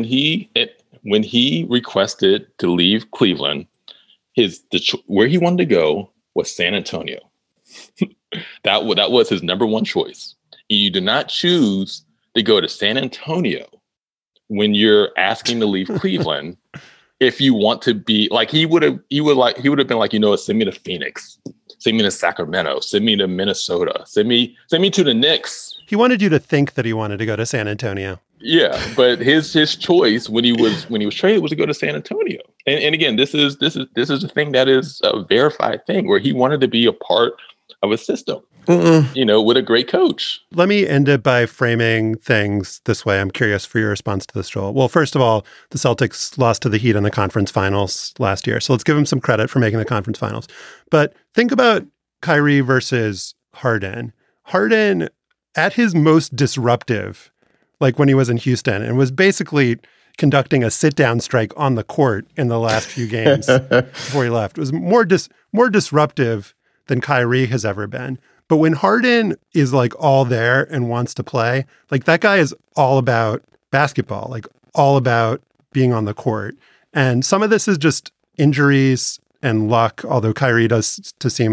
Speaker 3: he requested to leave Cleveland, where he wanted to go was San Antonio. That was his number one choice. You do not choose to go to San Antonio when you're asking to leave Cleveland. If you want to be like, he would have been like, send me to Phoenix, send me to Sacramento, send me to Minnesota, send me to the Knicks.
Speaker 1: He wanted you to think that he wanted to go to San Antonio.
Speaker 3: Yeah, but his choice when he was traded was to go to San Antonio. And again, this is a thing that is a verified thing where he wanted to be a part of a system. With a great coach.
Speaker 1: Let me end it by framing things this way. I'm curious for your response to this, Joel. Well, first of all, the Celtics lost to the Heat in the conference finals last year. So let's give them some credit for making the conference finals. But think about Kyrie versus Harden. Harden, at his most disruptive, like when he was in Houston, and was basically conducting a sit-down strike on the court in the last few games before he left. It was more disruptive than Kyrie has ever been. But when Harden is like all there and wants to play, like that guy is all about basketball, like all about being on the court. And some of this is just injuries and luck, although Kyrie does to seem like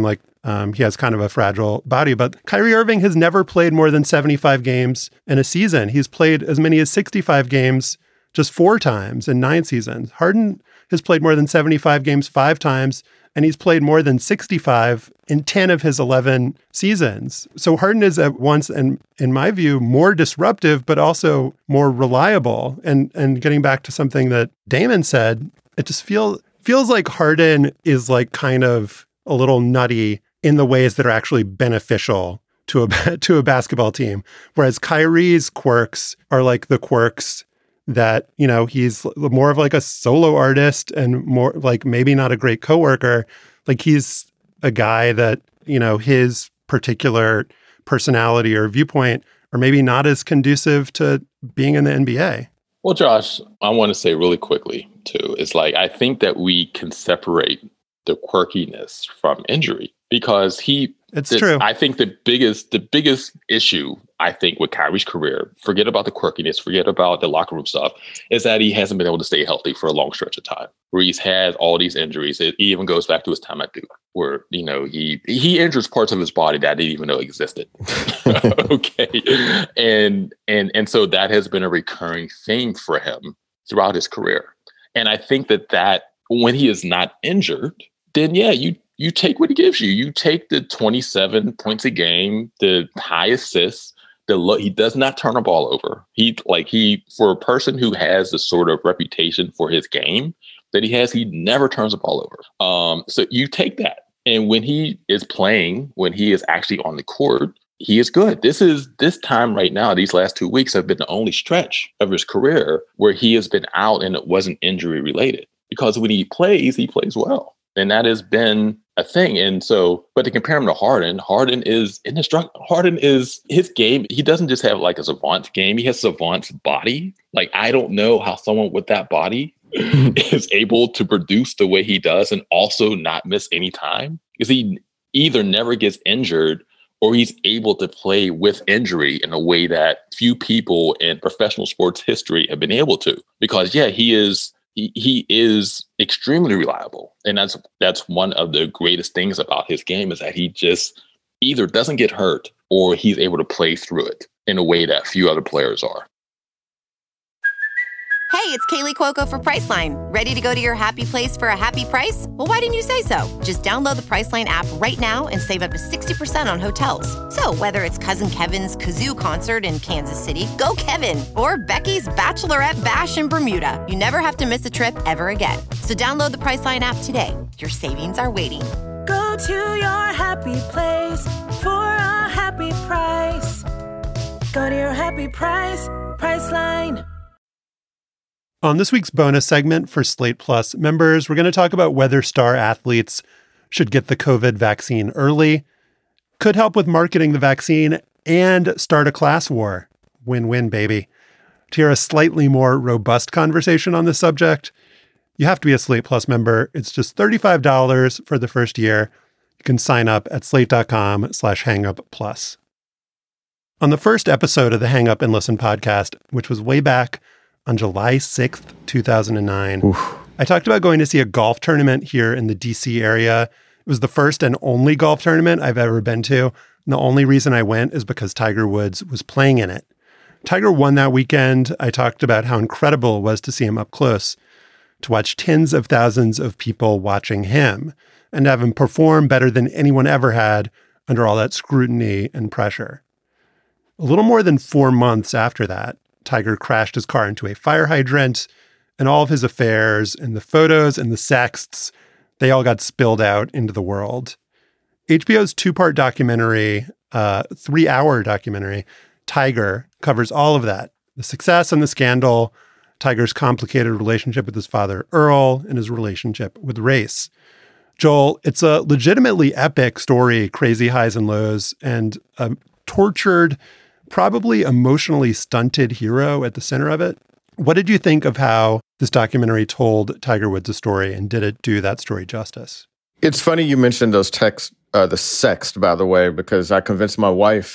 Speaker 1: He has kind of a fragile body, but Kyrie Irving has never played more than 75 games in a season. He's played as many as 65 games just 4 times in 9 seasons. Harden has played more than 75 games 5 times, and he's played more than 65 in 10 of his 11 seasons. So Harden is at once, and in my view, more disruptive, but also more reliable. And getting back to something that Damon said, it just feels like Harden is like kind of a little nutty in the ways that are actually beneficial to a basketball team. Whereas Kyrie's quirks are like the quirks that, you know, he's more of like a solo artist and more like maybe not a great coworker. Like he's a guy that, you know, his particular personality or viewpoint are maybe not as conducive to being in the NBA.
Speaker 3: Well, Josh, I want to say really quickly too, it's like, I think that we can separate the quirkiness from injury because it's true. I think the biggest issue, I think, with Kyrie's career, forget about the quirkiness, forget about the locker room stuff, is that he hasn't been able to stay healthy for a long stretch of time, where he's had all these injuries. It even goes back to his time at Duke, where, you know, he injures parts of his body that I didn't even know existed. Okay. And so that has been a recurring theme for him throughout his career. And I think that when he is not injured, then yeah, you take what he gives you. You take the 27 points a game, the high assists, he does not turn a ball over. He for a person who has the sort of reputation for his game that he has, he never turns the ball over. So you take that. And when he is playing, when he is actually on the court, he is good. This time right now, these last 2 weeks have been the only stretch of his career where he has been out and it wasn't injury related. Because when he plays well. And that has been a thing. And so, but to compare him to Harden is indestructible. Harden is his game. He doesn't just have like a savant game. He has a savant's body. Like, I don't know how someone with that body is able to produce the way he does and also not miss any time, because he either never gets injured or he's able to play with injury in a way that few people in professional sports history have been able to. Because yeah, he is extremely reliable. And that's one of the greatest things about his game, is that he just either doesn't get hurt or he's able to play through it in a way that few other players are.
Speaker 5: Hey, it's Kaylee Cuoco for Priceline. Ready to go to your happy place for a happy price? Well, why didn't you say so? Just download the Priceline app right now and save up to 60% on hotels. So whether it's Cousin Kevin's Kazoo Concert in Kansas City, go Kevin, or Becky's Bachelorette Bash in Bermuda, you never have to miss a trip ever again. So download the Priceline app today. Your savings are waiting.
Speaker 6: Go to your happy place for a happy price. Go to your happy price, Priceline.
Speaker 1: On this week's bonus segment for Slate Plus members, we're going to talk about whether star athletes should get the COVID vaccine early, could help with marketing the vaccine, and start a class war. Win-win, baby. To hear a slightly more robust conversation on this subject, you have to be a Slate Plus member. It's just $35 for the first year. You can sign up at slate.com/hangupplus. On the first episode of the Hang Up and Listen podcast, which was way back on July 6th, 2009, I talked about going to see a golf tournament here in the DC area. It was the first and only golf tournament I've ever been to. And the only reason I went is because Tiger Woods was playing in it. Tiger won that weekend. I talked about how incredible it was to see him up close, to watch tens of thousands of people watching him, and have him perform better than anyone ever had under all that scrutiny and pressure. A little more than 4 months after that, Tiger crashed his car into a fire hydrant, and all of his affairs and the photos and the sexts, they all got spilled out into the world. HBO's 2-part documentary, 3-hour documentary, Tiger, covers all of that. The success and the scandal, Tiger's complicated relationship with his father, Earl, and his relationship with race. Joel, it's a legitimately epic story, crazy highs and lows, and a tortured, probably emotionally stunted hero at the center of it. What did you think of how this documentary told Tiger Woods' story, and did it do that story justice?
Speaker 2: It's funny you mentioned those texts, the sext, by the way, because I convinced my wife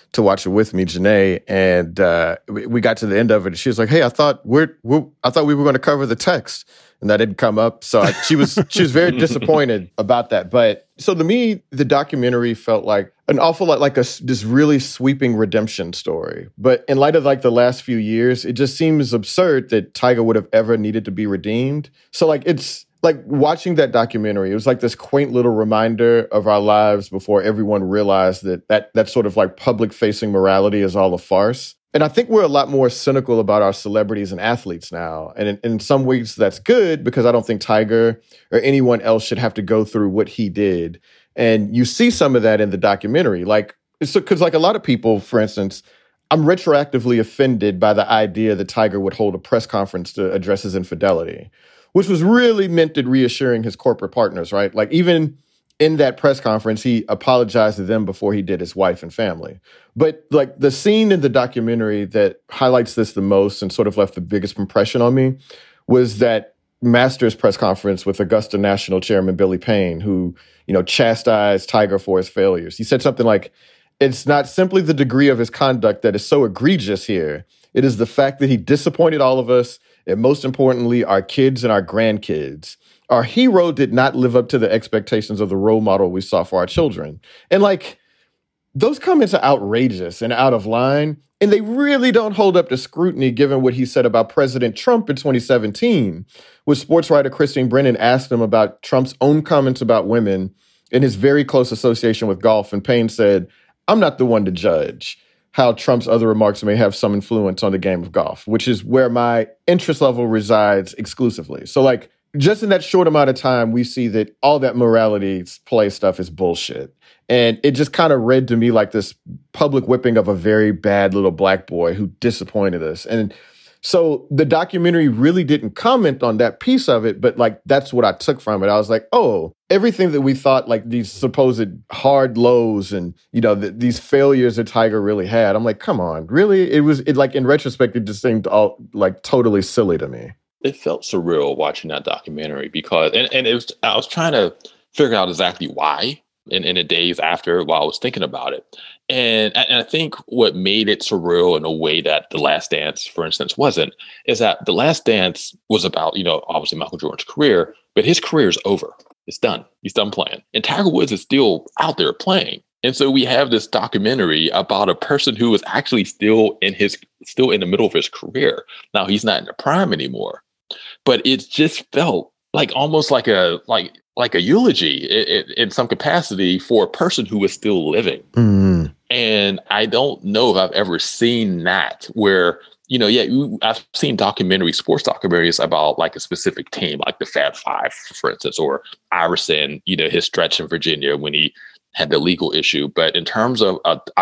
Speaker 2: to watch it with me, Janae, and we got to the end of it. And she was like, "Hey, I thought we were going to cover the text." And that didn't come up. So she was very disappointed about that. But so to me, the documentary felt like an awful lot like this really sweeping redemption story. But in light of like the last few years, it just seems absurd that Tiger would have ever needed to be redeemed. So like it's like watching that documentary, it was like this quaint little reminder of our lives before everyone realized that sort of like public facing morality is all a farce. And I think we're a lot more cynical about our celebrities and athletes now. And in some ways that's good because I don't think Tiger or anyone else should have to go through what he did. And you see some of that in the documentary. Like, because like a lot of people, for instance, I'm retroactively offended by the idea that Tiger would hold a press conference to address his infidelity, which was really meant at reassuring his corporate partners, right? Like even in that press conference, he apologized to them before he did his wife and family. But like the scene in the documentary that highlights this the most and sort of left the biggest impression on me was that Masters press conference with Augusta National Chairman Billy Payne, who, chastised Tiger for his failures. He said something like, "It's not simply the degree of his conduct that is so egregious here. It is the fact that he disappointed all of us, and most importantly, our kids and our grandkids. Our hero did not live up to the expectations of the role model we saw for our children." And like, those comments are outrageous and out of line, and they really don't hold up to scrutiny given what he said about President Trump in 2017, when sports writer Christine Brennan asked him about Trump's own comments about women and his very close association with golf. And Payne said, "I'm not the one to judge how Trump's other remarks may have some influence on the game of golf," which is where my interest level resides exclusively. So like, just in that short amount of time, we see that all that morality play stuff is bullshit. And it just kind of read to me like this public whipping of a very bad little black boy who disappointed us. And so the documentary really didn't comment on that piece of it, but like, that's what I took from it. I was like, oh, everything that we thought, like these supposed hard lows and, these failures that Tiger really had. I'm like, come on, really? It like in retrospect, it just seemed all like totally silly to me.
Speaker 3: It felt surreal watching that documentary because, and it was, I was trying to figure out exactly why in the days after while I was thinking about it. And I think what made it surreal in a way that The Last Dance, for instance, wasn't, is that The Last Dance was about, obviously Michael Jordan's career, but his career is over. It's done. He's done playing. And Tiger Woods is still out there playing. And so we have this documentary about a person who is actually still in the middle of his career. Now he's not in the prime anymore, but it just felt like almost like a eulogy in some capacity for a person who is still living. Mm-hmm. And I don't know if I've ever seen that where, I've seen sports documentaries about like a specific team, like the Fab Five, for instance, or Iverson, his stretch in Virginia when he had the legal issue. But in terms of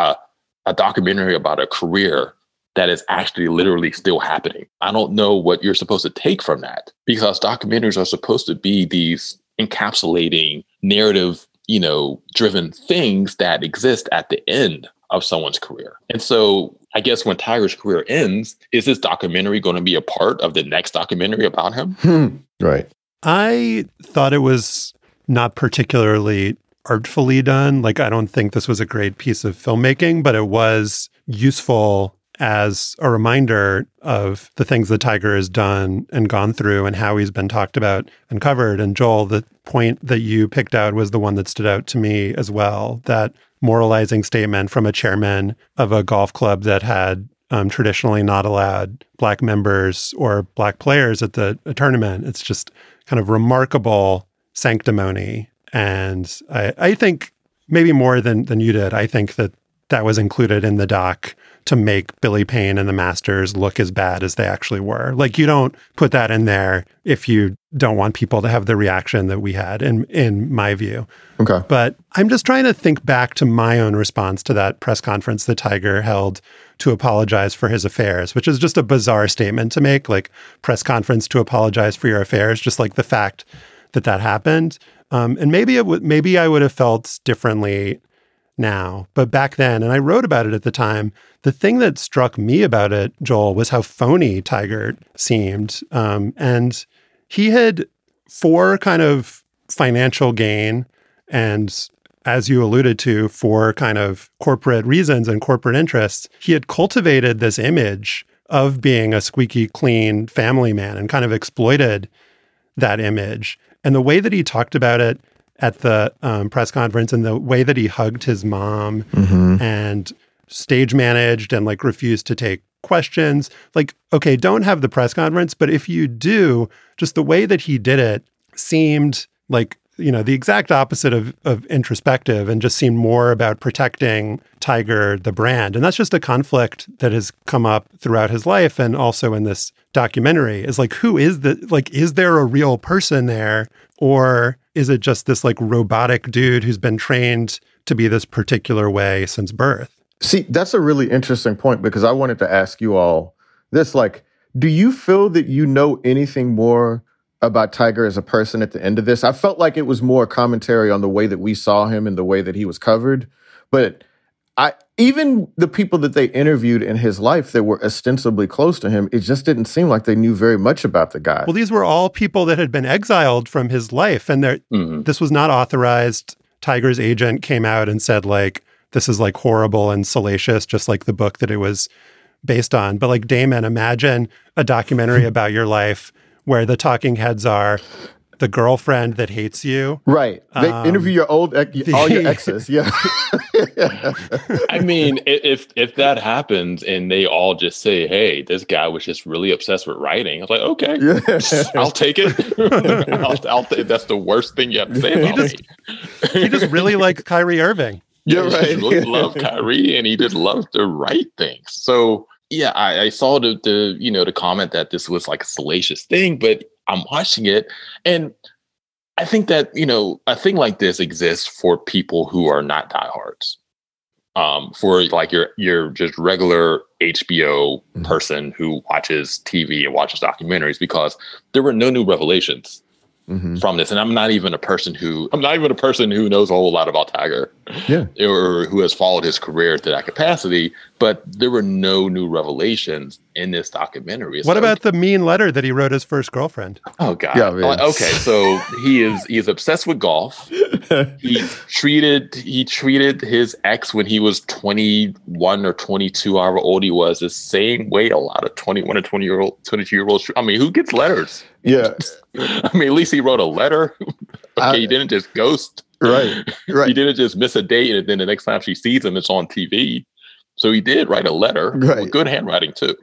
Speaker 3: a documentary about a career that is actually literally still happening, I don't know what you're supposed to take from that, because documentaries are supposed to be these encapsulating narrative, driven things that exist at the end of someone's career. And so I guess when Tiger's career ends, is this documentary going to be a part of the next documentary about him?
Speaker 2: Right.
Speaker 1: I thought it was not particularly artfully done. Like, I don't think this was a great piece of filmmaking, but it was useful as a reminder of the things that Tiger has done and gone through and how he's been talked about and covered. And Joel, the point that you picked out was the one that stood out to me as well, that moralizing statement from a chairman of a golf club that had traditionally not allowed Black members or Black players at the tournament. It's just kind of remarkable sanctimony. And I think maybe more than you did, I think that was included in the doc to make Billy Payne and the Masters look as bad as they actually were. Like, you don't put that in there if you don't want people to have the reaction that we had, in my view.
Speaker 2: Okay.
Speaker 1: But I'm just trying to think back to my own response to that press conference that Tiger held to apologize for his affairs, which is just a bizarre statement to make, like press conference to apologize for your affairs, just like the fact that happened. And maybe I would have felt differently now, but back then, and I wrote about it at the time, the thing that struck me about it, Joel, was how phony Tiger seemed. And he had, for kind of financial gain and as you alluded to, for kind of corporate reasons and corporate interests, he had cultivated this image of being a squeaky clean family man and kind of exploited that image. And the way that he talked about it at the press conference and the way that he hugged his mom and stage managed and like refused to take questions, like, okay, don't have the press conference, but if you do, just the way that he did it seemed like, you know, the exact opposite of introspective and just seemed more about protecting Tiger, the brand. And that's just a conflict that has come up throughout his life and also in this documentary is like, who is is there a real person there? Or is it just this like robotic dude who's been trained to be this particular way since birth?
Speaker 2: See, that's a really interesting point because I wanted to ask you all this, like, do you feel that you know anything more about Tiger as a person at the end of this? I felt like it was more commentary on the way that we saw him and the way that he was covered. But even the people that they interviewed in his life that were ostensibly close to him, it just didn't seem like they knew very much about the guy.
Speaker 1: Well, these were all people that had been exiled from his life. And this was not authorized. Tiger's agent came out and said, like, this is like horrible and salacious, just like the book that it was based on. But like, Damon, imagine a documentary about your life where the talking heads are the girlfriend that hates you.
Speaker 2: Right. They interview all your exes. Yeah.
Speaker 3: I mean, if that happens and they all just say, hey, this guy was just really obsessed with writing, I was like, okay, I'll take it. That's the worst thing you have to say about me.
Speaker 1: He just really liked Kyrie Irving.
Speaker 3: Yeah, right. He really loved Kyrie and he just loved to write things. So yeah, I saw the comment that this was like a salacious thing, but I'm watching it and I think that, a thing like this exists for people who are not diehards. For like your just regular HBO person who watches TV and watches documentaries, because there were no new revelations from this. And I'm not even a person who knows a whole lot about Tiger or who has followed his career to that capacity, but there were no new revelations in this documentary.
Speaker 1: What about the mean letter that he wrote his first girlfriend?
Speaker 3: Oh God. Yeah, okay. So he is obsessed with golf. He treated his ex when he was 21 or 22, however old he was, the same way a lot of 21 or 22-year-olds. I mean, who gets letters?
Speaker 2: Yeah.
Speaker 3: I mean, at least he wrote a letter. He didn't just ghost.
Speaker 2: Right.
Speaker 3: He didn't just miss a date and then the next time she sees him, it's on TV. So he did write a letter with good handwriting too.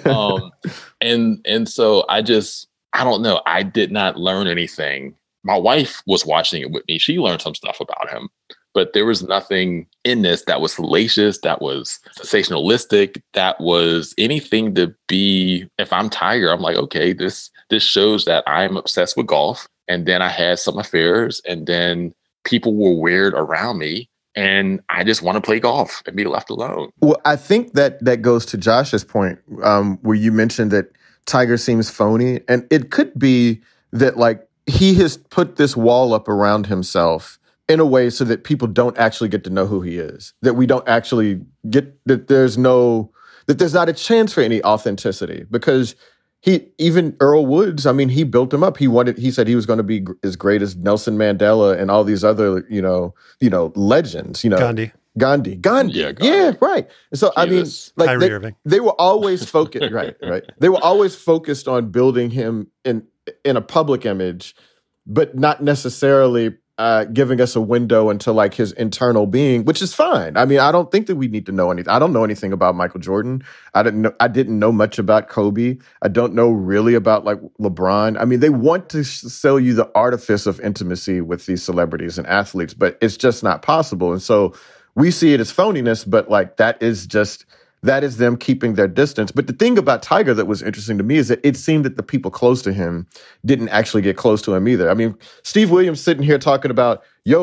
Speaker 3: And so I don't know. I did not learn anything. My wife was watching it with me. She learned some stuff about him, but there was nothing in this that was salacious, that was sensationalistic, that was anything to be, if I'm Tiger, I'm like, okay, this shows that I'm obsessed with golf. And then I had some affairs and then people were weird around me. And I just want to play golf and be left alone.
Speaker 2: Well, I think that goes to Josh's point, where you mentioned that Tiger seems phony. And it could be that, like, he has put this wall up around himself in a way so that people don't actually get to know who he is, that we don't actually get, that there's not a chance for any authenticity. Because even Earl Woods, I mean, he built him up. He said he was going to be as great as Nelson Mandela and all these other, legends,
Speaker 1: Gandhi.
Speaker 2: Yeah, right. So, I mean, like they were always focused, right. They were always focused on building him in a public image, but not necessarily giving us a window into like his internal being, which is fine. I mean, I don't think that we need to know anything. I don't know anything about Michael Jordan. I didn't know much about Kobe. I don't know really about like LeBron. I mean, they want to sell you the artifice of intimacy with these celebrities and athletes, but it's just not possible. And so we see it as phoniness, but like that is them keeping their distance. But the thing about Tiger that was interesting to me is that it seemed that the people close to him didn't actually get close to him either. I mean, Steve Williams sitting here talking about,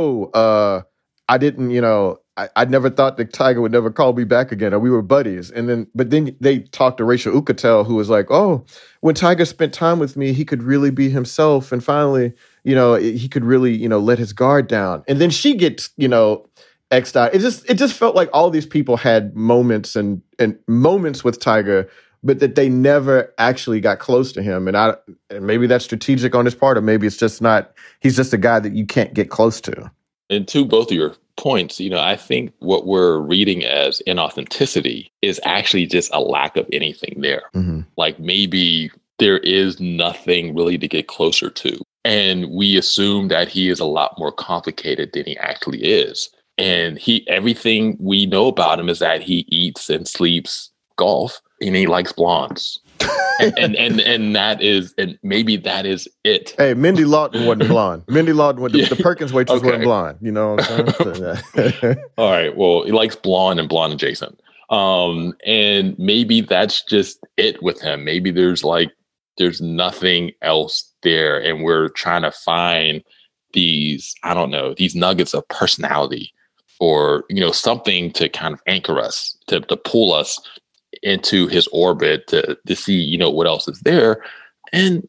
Speaker 2: I didn't, I never thought that Tiger would never call me back again, or we were buddies. But then they talked to Rachel Uchitel, who was like, oh, when Tiger spent time with me, he could really be himself. And finally, he could really, let his guard down. And then she gets, X'd out. It just felt like all these people had moments and moments with Tiger, but that they never actually got close to him. And maybe that's strategic on his part, or maybe it's just not. He's just a guy that you can't get close to.
Speaker 3: And to both of your points, I think what we're reading as inauthenticity is actually just a lack of anything there.
Speaker 2: Mm-hmm.
Speaker 3: Like maybe there is nothing really to get closer to. And we assume that he is a lot more complicated than he actually is. And everything we know about him is that he eats and sleeps golf and he likes blondes. and that is, and maybe that is it.
Speaker 2: Hey, Mindy Lawton wasn't blonde. Mindy Lawton, the Perkins waitress wasn't blonde. You know what I'm saying?
Speaker 3: All right. Well, he likes blonde and blonde adjacent. And maybe that's just it with him. Maybe there's nothing else there. And we're trying to find these nuggets of personality or, something to kind of anchor us, to pull us into his orbit to see, what else is there. And,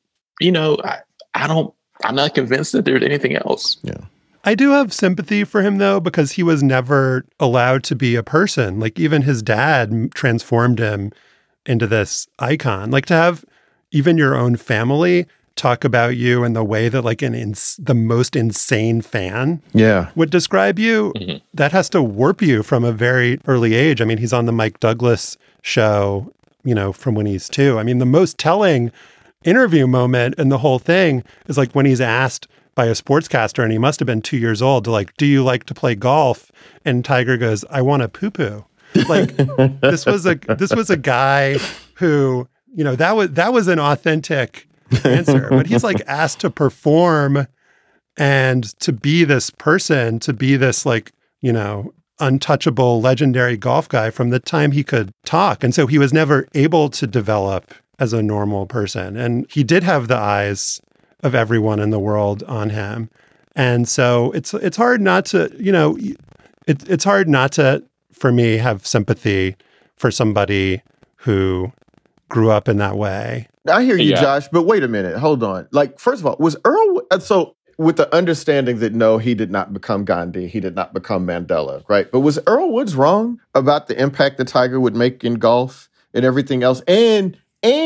Speaker 3: I'm not convinced that there's anything else.
Speaker 2: Yeah.
Speaker 1: I do have sympathy for him, though, because he was never allowed to be a person. Like, even his dad transformed him into this icon. Like, to have even your own family talk about you in the way that like the most insane fan would describe you, that has to warp you from a very early age. I mean, he's on the Mike Douglas show, from when he's 2. I mean, the most telling interview moment in the whole thing is like when he's asked by a sportscaster, and he must have been 2 years old, to like, do you like to play golf? And Tiger goes, I want to poo-poo. Like, this was a guy who, that was an authentic answer. But he's like asked to perform and to be this person, to be this like, untouchable, legendary golf guy from the time he could talk. And so he was never able to develop as a normal person. And he did have the eyes of everyone in the world on him. And so it's hard not to, it's hard not to, for me, have sympathy for somebody who grew up in that way.
Speaker 2: I hear you, Josh, but wait a minute. Hold on. Like, first of all, was Earl... So with the understanding that, no, he did not become Gandhi, he did not become Mandela, right? But was Earl Woods wrong about the impact that Tiger would make in golf and everything else? And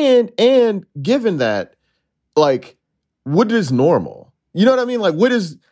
Speaker 2: given that, like, what is normal? You know what I mean? Like, what is...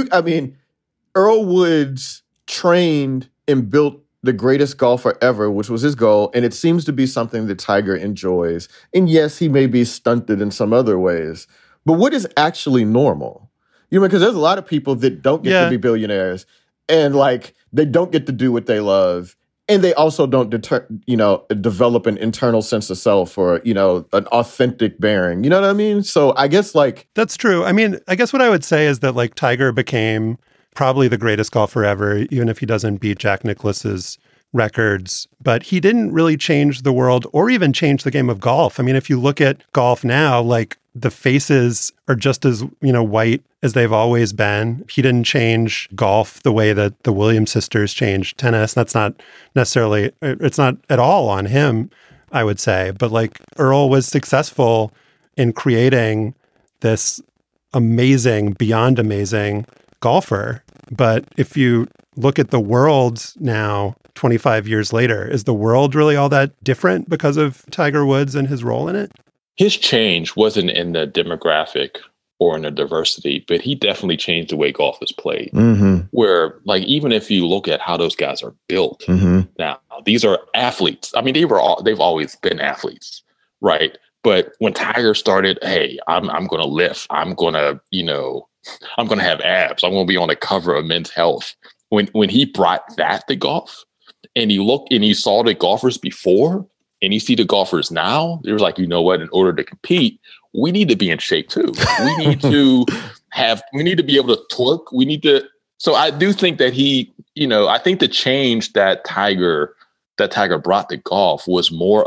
Speaker 2: Earl Woods trained and built the greatest golfer ever, which was his goal. And it seems to be something that Tiger enjoys. And yes, he may be stunted in some other ways, but what is actually normal? Because there's a lot of people that don't get to be billionaires and like, they don't get to do what they love. And they also don't develop an internal sense of self or, an authentic bearing. You know what I mean? So I guess like...
Speaker 1: That's true. I mean, I guess what I would say is that like Tiger became probably the greatest golfer ever, even if he doesn't beat Jack Nicklaus's records. But he didn't really change the world or even change the game of golf. I mean, if you look at golf now, like the faces are just as, white as they've always been. He didn't change golf the way that the Williams sisters changed tennis. That's not necessarily, it's not at all on him, I would say. But like Earl was successful in creating this amazing, beyond amazing golfer. But if you look at the world now, 25 years later, is the world really all that different because of Tiger Woods and his role in it?
Speaker 3: His change wasn't in the demographic or in the diversity, but he definitely changed the way golf is played.
Speaker 2: Mm-hmm.
Speaker 3: Where, like, even if you look at how those guys are built, now, these are athletes. I mean, they've always been athletes, right? But when Tiger started, hey, I'm going to lift. I'm going to have abs. I'm going to be on the cover of Men's Health. When he brought that to golf, and you saw the golfers before, and you see the golfers now, they were like, you know what? In order to compete, we need to be in shape too. We need to be able to twerk. So I do think that I think the change that Tiger brought to golf was more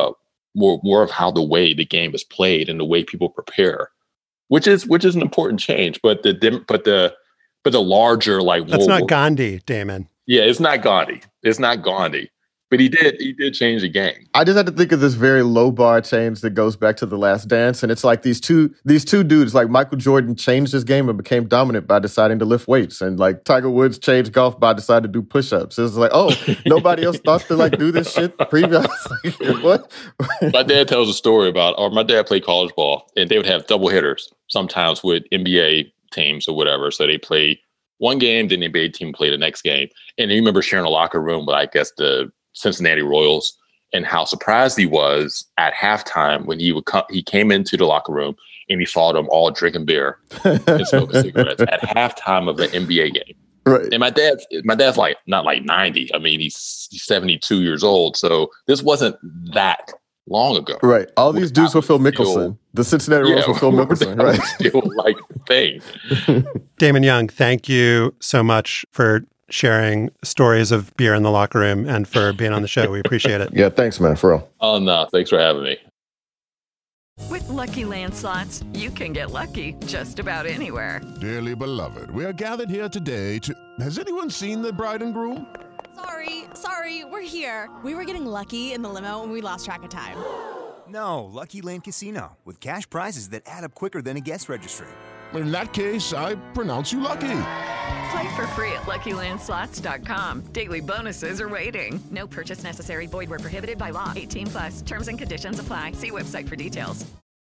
Speaker 3: of how the way the game is played and the way people prepare, which is an important change. But the larger, like,
Speaker 1: that's not Gandhi, Damon.
Speaker 3: Yeah, it's not Gandhi. It's not Gandhi. But he did change the game.
Speaker 2: I just had to think of this very low bar change that goes back to The Last Dance. And it's like these two dudes, like Michael Jordan changed his game and became dominant by deciding to lift weights. And like Tiger Woods changed golf by deciding to do push-ups. It's like, oh, nobody else thought to like do this shit previously. What?
Speaker 3: My dad tells a story my dad played college ball, and they would have double hitters sometimes with NBA teams or whatever. So they play one game, then the NBA team played the next game. And I remember sharing a locker room with, I guess, the Cincinnati Royals, and how surprised he was at halftime when he came into the locker room and he saw them all drinking beer and smoking cigarettes at halftime of an NBA game.
Speaker 2: Right.
Speaker 3: And my dad's like not like 90. I mean, he's 72 years old. So this wasn't that long ago.
Speaker 2: Right. All these dudes were Phil Mickelson. The Cincinnati Royals were Phil Mickelson, right?
Speaker 3: Still like the thing.
Speaker 1: Damon Young, thank you so much for sharing stories of beer in the locker room and for being on the show. We appreciate it.
Speaker 2: Yeah, thanks, man, for real.
Speaker 3: Oh, no. Thanks for having me.
Speaker 7: With Lucky Land Slots, you can get lucky just about anywhere.
Speaker 8: Dearly beloved, we are gathered here today to... Has anyone seen the bride and groom?
Speaker 9: Sorry, we're here. We were getting lucky in the limo and we lost track of time.
Speaker 10: No, Lucky Land Casino, with cash prizes that add up quicker than a guest registry.
Speaker 8: In that case, I pronounce you lucky.
Speaker 7: Play for free at LuckyLandSlots.com. Daily bonuses are waiting. No purchase necessary. Void where prohibited by law. 18+. Terms and conditions apply. See website for details.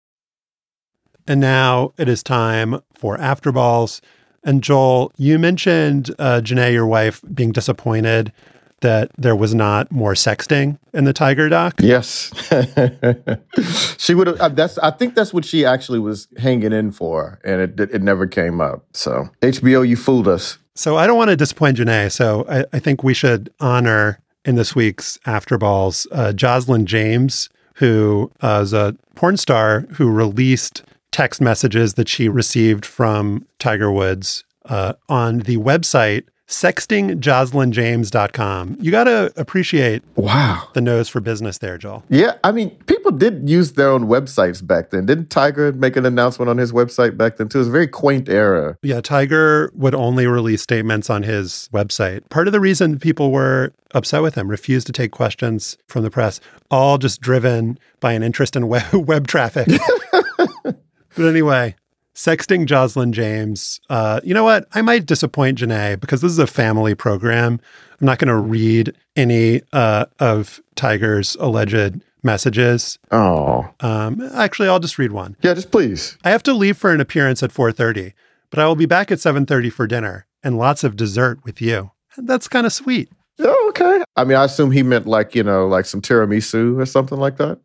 Speaker 1: And now it is time for After Balls. And Joel, you mentioned Janae, your wife, being disappointed that there was not more sexting in the Tiger doc.
Speaker 2: Yes. She would have. I think that's what she actually was hanging in for, and it never came up. So HBO, you fooled us.
Speaker 1: So I don't want to disappoint Janae. So I think we should honor in this week's After Balls Jocelyn James, who is a porn star who released text messages that she received from Tiger Woods on the website sextingjocelynjames.com. You got to appreciate the nose for business there, Joel.
Speaker 2: Yeah, I mean, people did use their own websites back then. Didn't Tiger make an announcement on his website back then too? It was a very quaint era.
Speaker 1: Yeah, Tiger would only release statements on his website. Part of the reason people were upset with him, refused to take questions from the press, all just driven by an interest in web traffic. But anyway, sexting Jocelyn James. You know what? I might disappoint Janae because this is a family program. I'm not going to read any of Tiger's alleged messages.
Speaker 2: Oh.
Speaker 1: Actually, I'll just read one.
Speaker 2: Yeah, just please.
Speaker 1: I have to leave for an appearance at 4:30, but I will be back at 7:30 for dinner and lots of dessert with you. And that's kind of sweet.
Speaker 2: Oh, okay. I mean, I assume he meant like some tiramisu or something like that.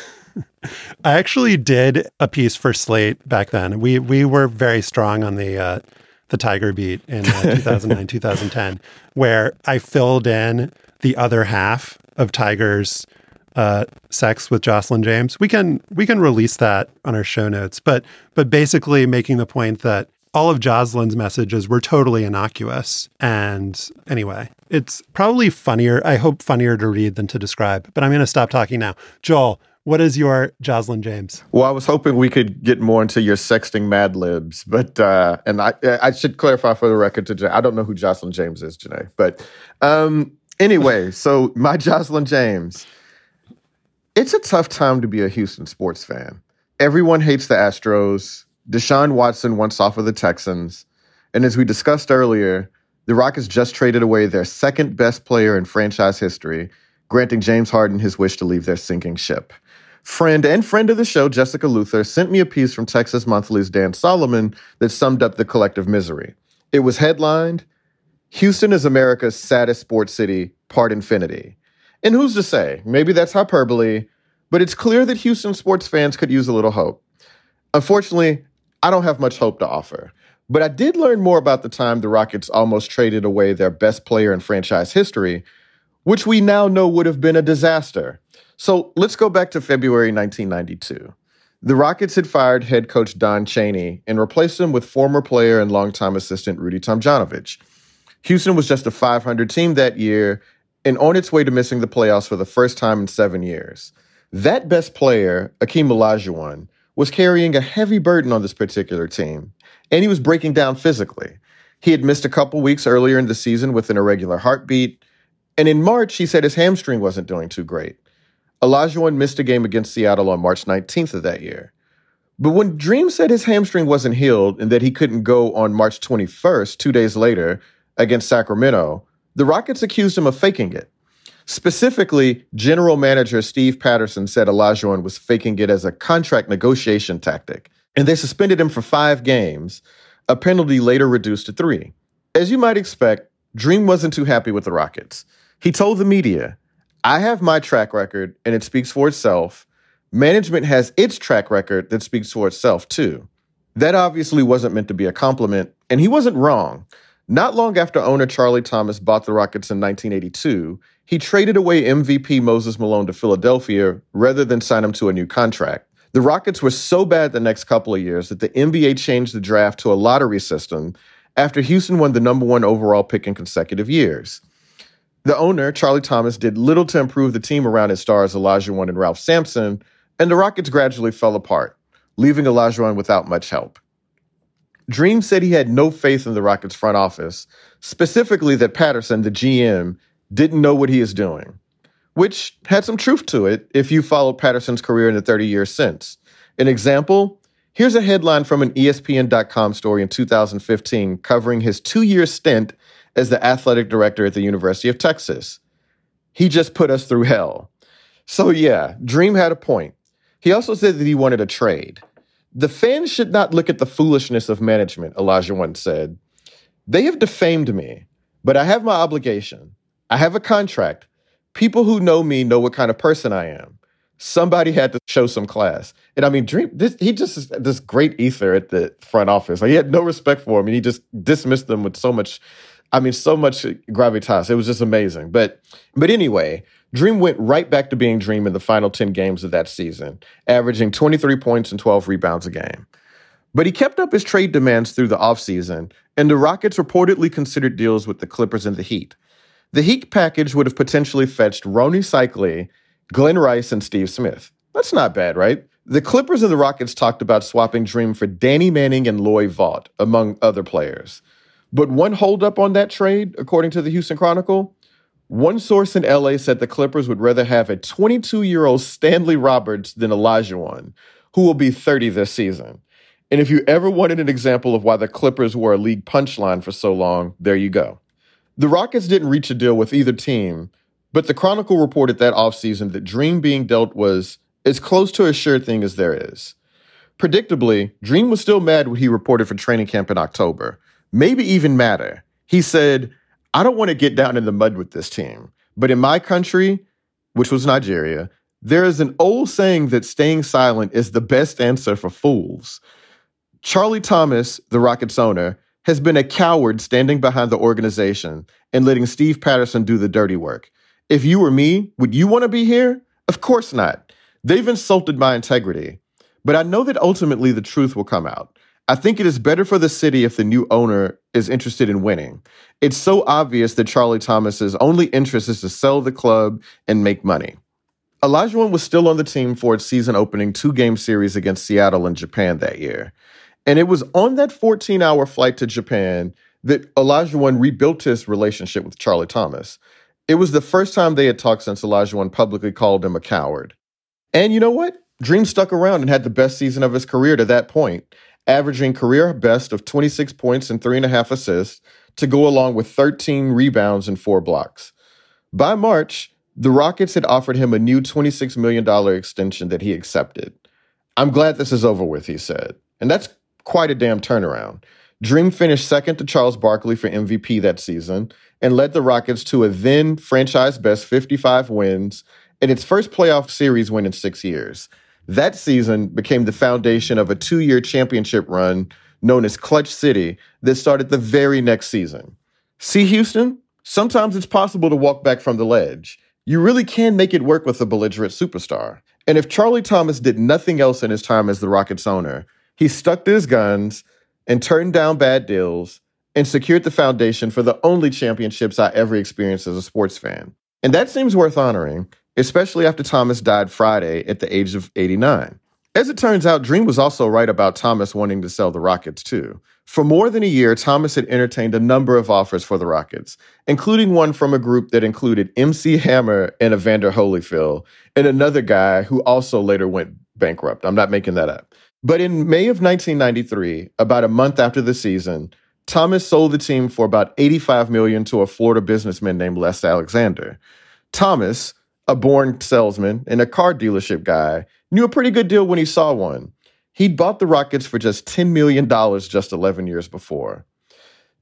Speaker 1: I actually did a piece for Slate back then. We were very strong on the Tiger beat in 2009, 2010, where I filled in the other half of Tiger's sex with Jocelyn James. We can release that on our show notes, but basically making the point that all of Jocelyn's messages were totally innocuous. And anyway, it's probably funnier. I hope funnier to read than to describe, but I'm going to stop talking now. Joel, what is your Jocelyn James?
Speaker 2: Well, I was hoping we could get more into your sexting Mad Libs, but and I should clarify for the record to Janae, I don't know who Jocelyn James is, Janae. But anyway, so my Jocelyn James, it's a tough time to be a Houston sports fan. Everyone hates the Astros. Deshaun Watson wants off of the Texans. And as we discussed earlier, the Rockets just traded away their second best player in franchise history, granting James Harden his wish to leave their sinking ship. Friend of the show, Jessica Luther, sent me a piece from Texas Monthly's Dan Solomon that summed up the collective misery. It was headlined, "Houston is America's saddest sports city, part infinity." And who's to say? Maybe that's hyperbole, but it's clear that Houston sports fans could use a little hope. Unfortunately, I don't have much hope to offer. But I did learn more about the time the Rockets almost traded away their best player in franchise history, which we now know would have been a disaster. So let's go back to February 1992. The Rockets had fired head coach Don Chaney and replaced him with former player and longtime assistant Rudy Tomjanovich. Houston was just a .500 team that year and on its way to missing the playoffs for the first time in 7 years. That best player, Akeem Olajuwon, was carrying a heavy burden on this particular team, and he was breaking down physically. He had missed a couple weeks earlier in the season with an irregular heartbeat, and in March, he said his hamstring wasn't doing too great. Olajuwon missed a game against Seattle on March 19th of that year. But when Dream said his hamstring wasn't healed and that he couldn't go on March 21st, 2 days later, against Sacramento, the Rockets accused him of faking it. Specifically, general manager Steve Patterson said Olajuwon was faking it as a contract negotiation tactic, and they suspended him for 5 games, a penalty later reduced to 3. As you might expect, Dream wasn't too happy with the Rockets. He told the media, "I have my track record, and it speaks for itself. Management has its track record that speaks for itself, too." That obviously wasn't meant to be a compliment, and he wasn't wrong. Not long after owner Charlie Thomas bought the Rockets in 1982, he traded away MVP Moses Malone to Philadelphia rather than sign him to a new contract. The Rockets were so bad the next couple of years that the NBA changed the draft to a lottery system after Houston won the #1 overall pick in consecutive years. The owner, Charlie Thomas, did little to improve the team around his stars Olajuwon and Ralph Sampson, and the Rockets gradually fell apart, leaving Olajuwon without much help. Dream said he had no faith in the Rockets front office, specifically that Patterson, the GM, didn't know what he is doing, which had some truth to it if you followed Patterson's career in the 30 years since. An example, here's a headline from an ESPN.com story in 2015 covering his 2-year stint as the athletic director at the University of Texas. "He just put us through hell." So yeah, Dream had a point. He also said that he wanted a trade. "The fans should not look at the foolishness of management," Olajuwon said. "They have defamed me, but I have my obligation. I have a contract. People who know me know what kind of person I am. Somebody had to show some class." And I mean, Dream, he just is this great ether at the front office. Like, he had no respect for him, and he just dismissed them with so much gravitas. It was just amazing. But anyway, Dream went right back to being Dream in the final 10 games of that season, averaging 23 points and 12 rebounds a game. But he kept up his trade demands through the offseason, and the Rockets reportedly considered deals with the Clippers and the Heat. The Heat package would have potentially fetched Rony Seikaly, Glenn Rice, and Steve Smith. That's not bad, right? The Clippers and the Rockets talked about swapping Dream for Danny Manning and Loy Vaught, among other players. But one holdup on that trade, according to the Houston Chronicle, one source in LA said the Clippers would rather have a 22-year-old Stanley Roberts than Olajuwon, who will be 30 this season. And if you ever wanted an example of why the Clippers were a league punchline for so long, there you go. The Rockets didn't reach a deal with either team, but the Chronicle reported that offseason that Dream being dealt was as close to a sure thing as there is. Predictably, Dream was still mad when he reported for training camp in October. Maybe even madder. He said, "I don't want to get down in the mud with this team, but in my country," which was Nigeria, "there is an old saying that staying silent is the best answer for fools." Charlie Thomas, the Rockets owner, has been a coward standing behind the organization and letting Steve Patterson do the dirty work. If you were me, would you want to be here? Of course not. They've insulted my integrity. But I know that ultimately the truth will come out. I think it is better for the city if the new owner is interested in winning. It's so obvious that Charlie Thomas's only interest is to sell the club and make money. Olajuwon was still on the team for its season-opening 2-game series against Seattle and Japan that year. And it was on that 14-hour flight to Japan that Olajuwon rebuilt his relationship with Charlie Thomas. It was the first time they had talked since Olajuwon publicly called him a coward. And you know what? Dream stuck around and had the best season of his career to that point, averaging career best of 26 points and 3.5 assists to go along with 13 rebounds and 4 blocks. By March, the Rockets had offered him a new $26 million extension that he accepted. "I'm glad this is over with," he said. And that's quite a damn turnaround. Dream finished second to Charles Barkley for MVP that season and led the Rockets to a then franchise best 55 wins and its first playoff series win in 6 years. That season became the foundation of a 2-year championship run known as Clutch City that started the very next season. See, Houston? Sometimes it's possible to walk back from the ledge. You really can make it work with a belligerent superstar. And if Charlie Thomas did nothing else in his time as the Rockets owner, he stuck to his guns and turned down bad deals and secured the foundation for the only championships I ever experienced as a sports fan. And that seems worth honoring, especially after Thomas died Friday at the age of 89. As it turns out, Dream was also right about Thomas wanting to sell the Rockets too. For more than a year, Thomas had entertained a number of offers for the Rockets, including one from a group that included MC Hammer and Evander Holyfield, and another guy who also later went bankrupt. I'm not making that up. But in May of 1993, about a month after the season, Thomas sold the team for about $85 million to a Florida businessman named Les Alexander. Thomas, a born salesman and a car dealership guy, knew a pretty good deal when he saw one. He'd bought the Rockets for just $10 million just 11 years before.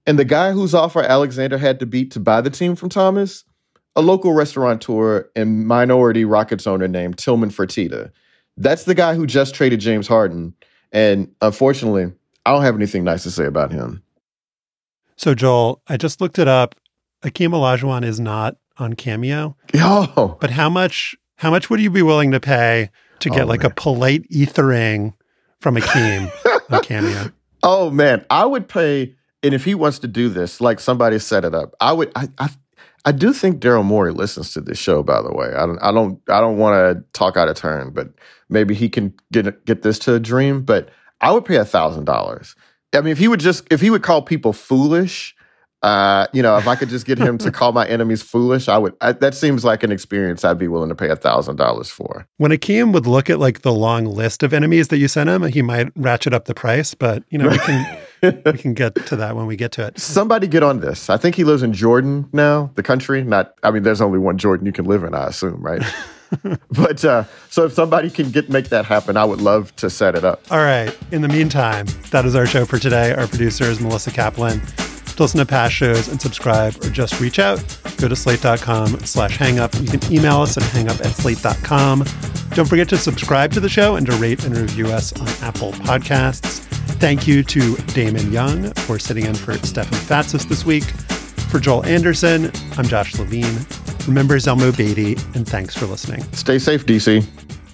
Speaker 2: And the guy whose offer Alexander had to beat to buy the team from Thomas, a local restaurateur and minority Rockets owner named Tillman Fertitta. That's the guy who just traded James Harden. And unfortunately, I don't have anything nice to say about him.
Speaker 1: So, Joel, I just looked it up. Akeem Olajuwon is not on Cameo.
Speaker 2: Yo.
Speaker 1: But how much would you be willing to pay to get a polite ethering from Akeem on Cameo?
Speaker 2: Oh, man. I would pay, and if he wants to do this, like somebody set it up, I do think Daryl Morey listens to this show, by the way. I don't want to talk out of turn, but maybe he can get this to a dream. But I would pay $1,000. I mean, if he would call people foolish, if I could just get him to call my enemies foolish, that seems like an experience I'd be willing to pay $1,000 for.
Speaker 1: When Akeem would look at the long list of enemies that you sent him, he might ratchet up the price, but we can get to that when we get to it.
Speaker 2: Somebody get on this. I think he lives in Jordan now, the country. There's only one Jordan you can live in, I assume, right? But so if somebody can make that happen, I would love to set it up.
Speaker 1: All right. In the meantime, that is our show for today. Our producer is Melissa Kaplan. To listen to past shows and subscribe or just reach out, go to slate.com/hangup. You can email us at hangup@slate.com. Don't forget to subscribe to the show and to rate and review us on Apple Podcasts. Thank you to Damon Young for sitting in for Stefan Fatsis this week. For Joel Anderson, I'm Josh Levine. Remember Zelmo Beatty, and thanks for listening.
Speaker 2: Stay safe, DC.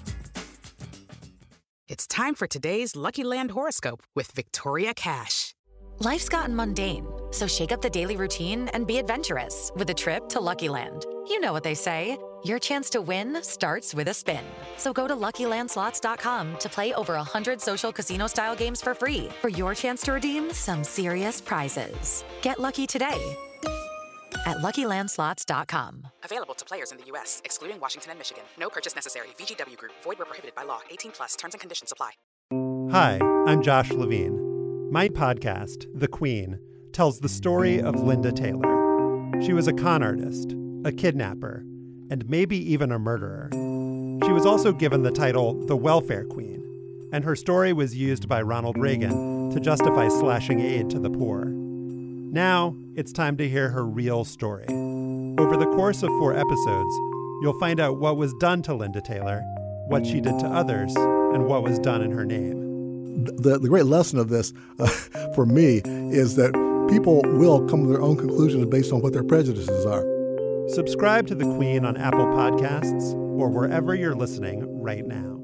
Speaker 11: It's time for today's Lucky Land horoscope with Victoria Cash.
Speaker 12: Life's gotten mundane, so shake up the daily routine and be adventurous with a trip to Lucky Land. You know what they say, your chance to win starts with a spin. So go to LuckyLandSlots.com to play over 100 social casino-style games for free for your chance to redeem some serious prizes. Get lucky today at LuckyLandSlots.com.
Speaker 11: Available to players in the U.S., excluding Washington and Michigan. No purchase necessary. VGW Group. Void where prohibited by law. 18+. Terms and conditions apply.
Speaker 1: Hi, I'm Josh Levine. My podcast, The Queen, tells the story of Linda Taylor. She was a con artist, a kidnapper, and maybe even a murderer. She was also given the title the Welfare Queen, and her story was used by Ronald Reagan to justify slashing aid to the poor. Now, it's time to hear her real story. Over the course of 4 episodes, you'll find out what was done to Linda Taylor, what she did to others, and what was done in her name.
Speaker 13: The great lesson of this, for me, is that people will come to their own conclusions based on what their prejudices are.
Speaker 1: Subscribe to The Queen on Apple Podcasts or wherever you're listening right now.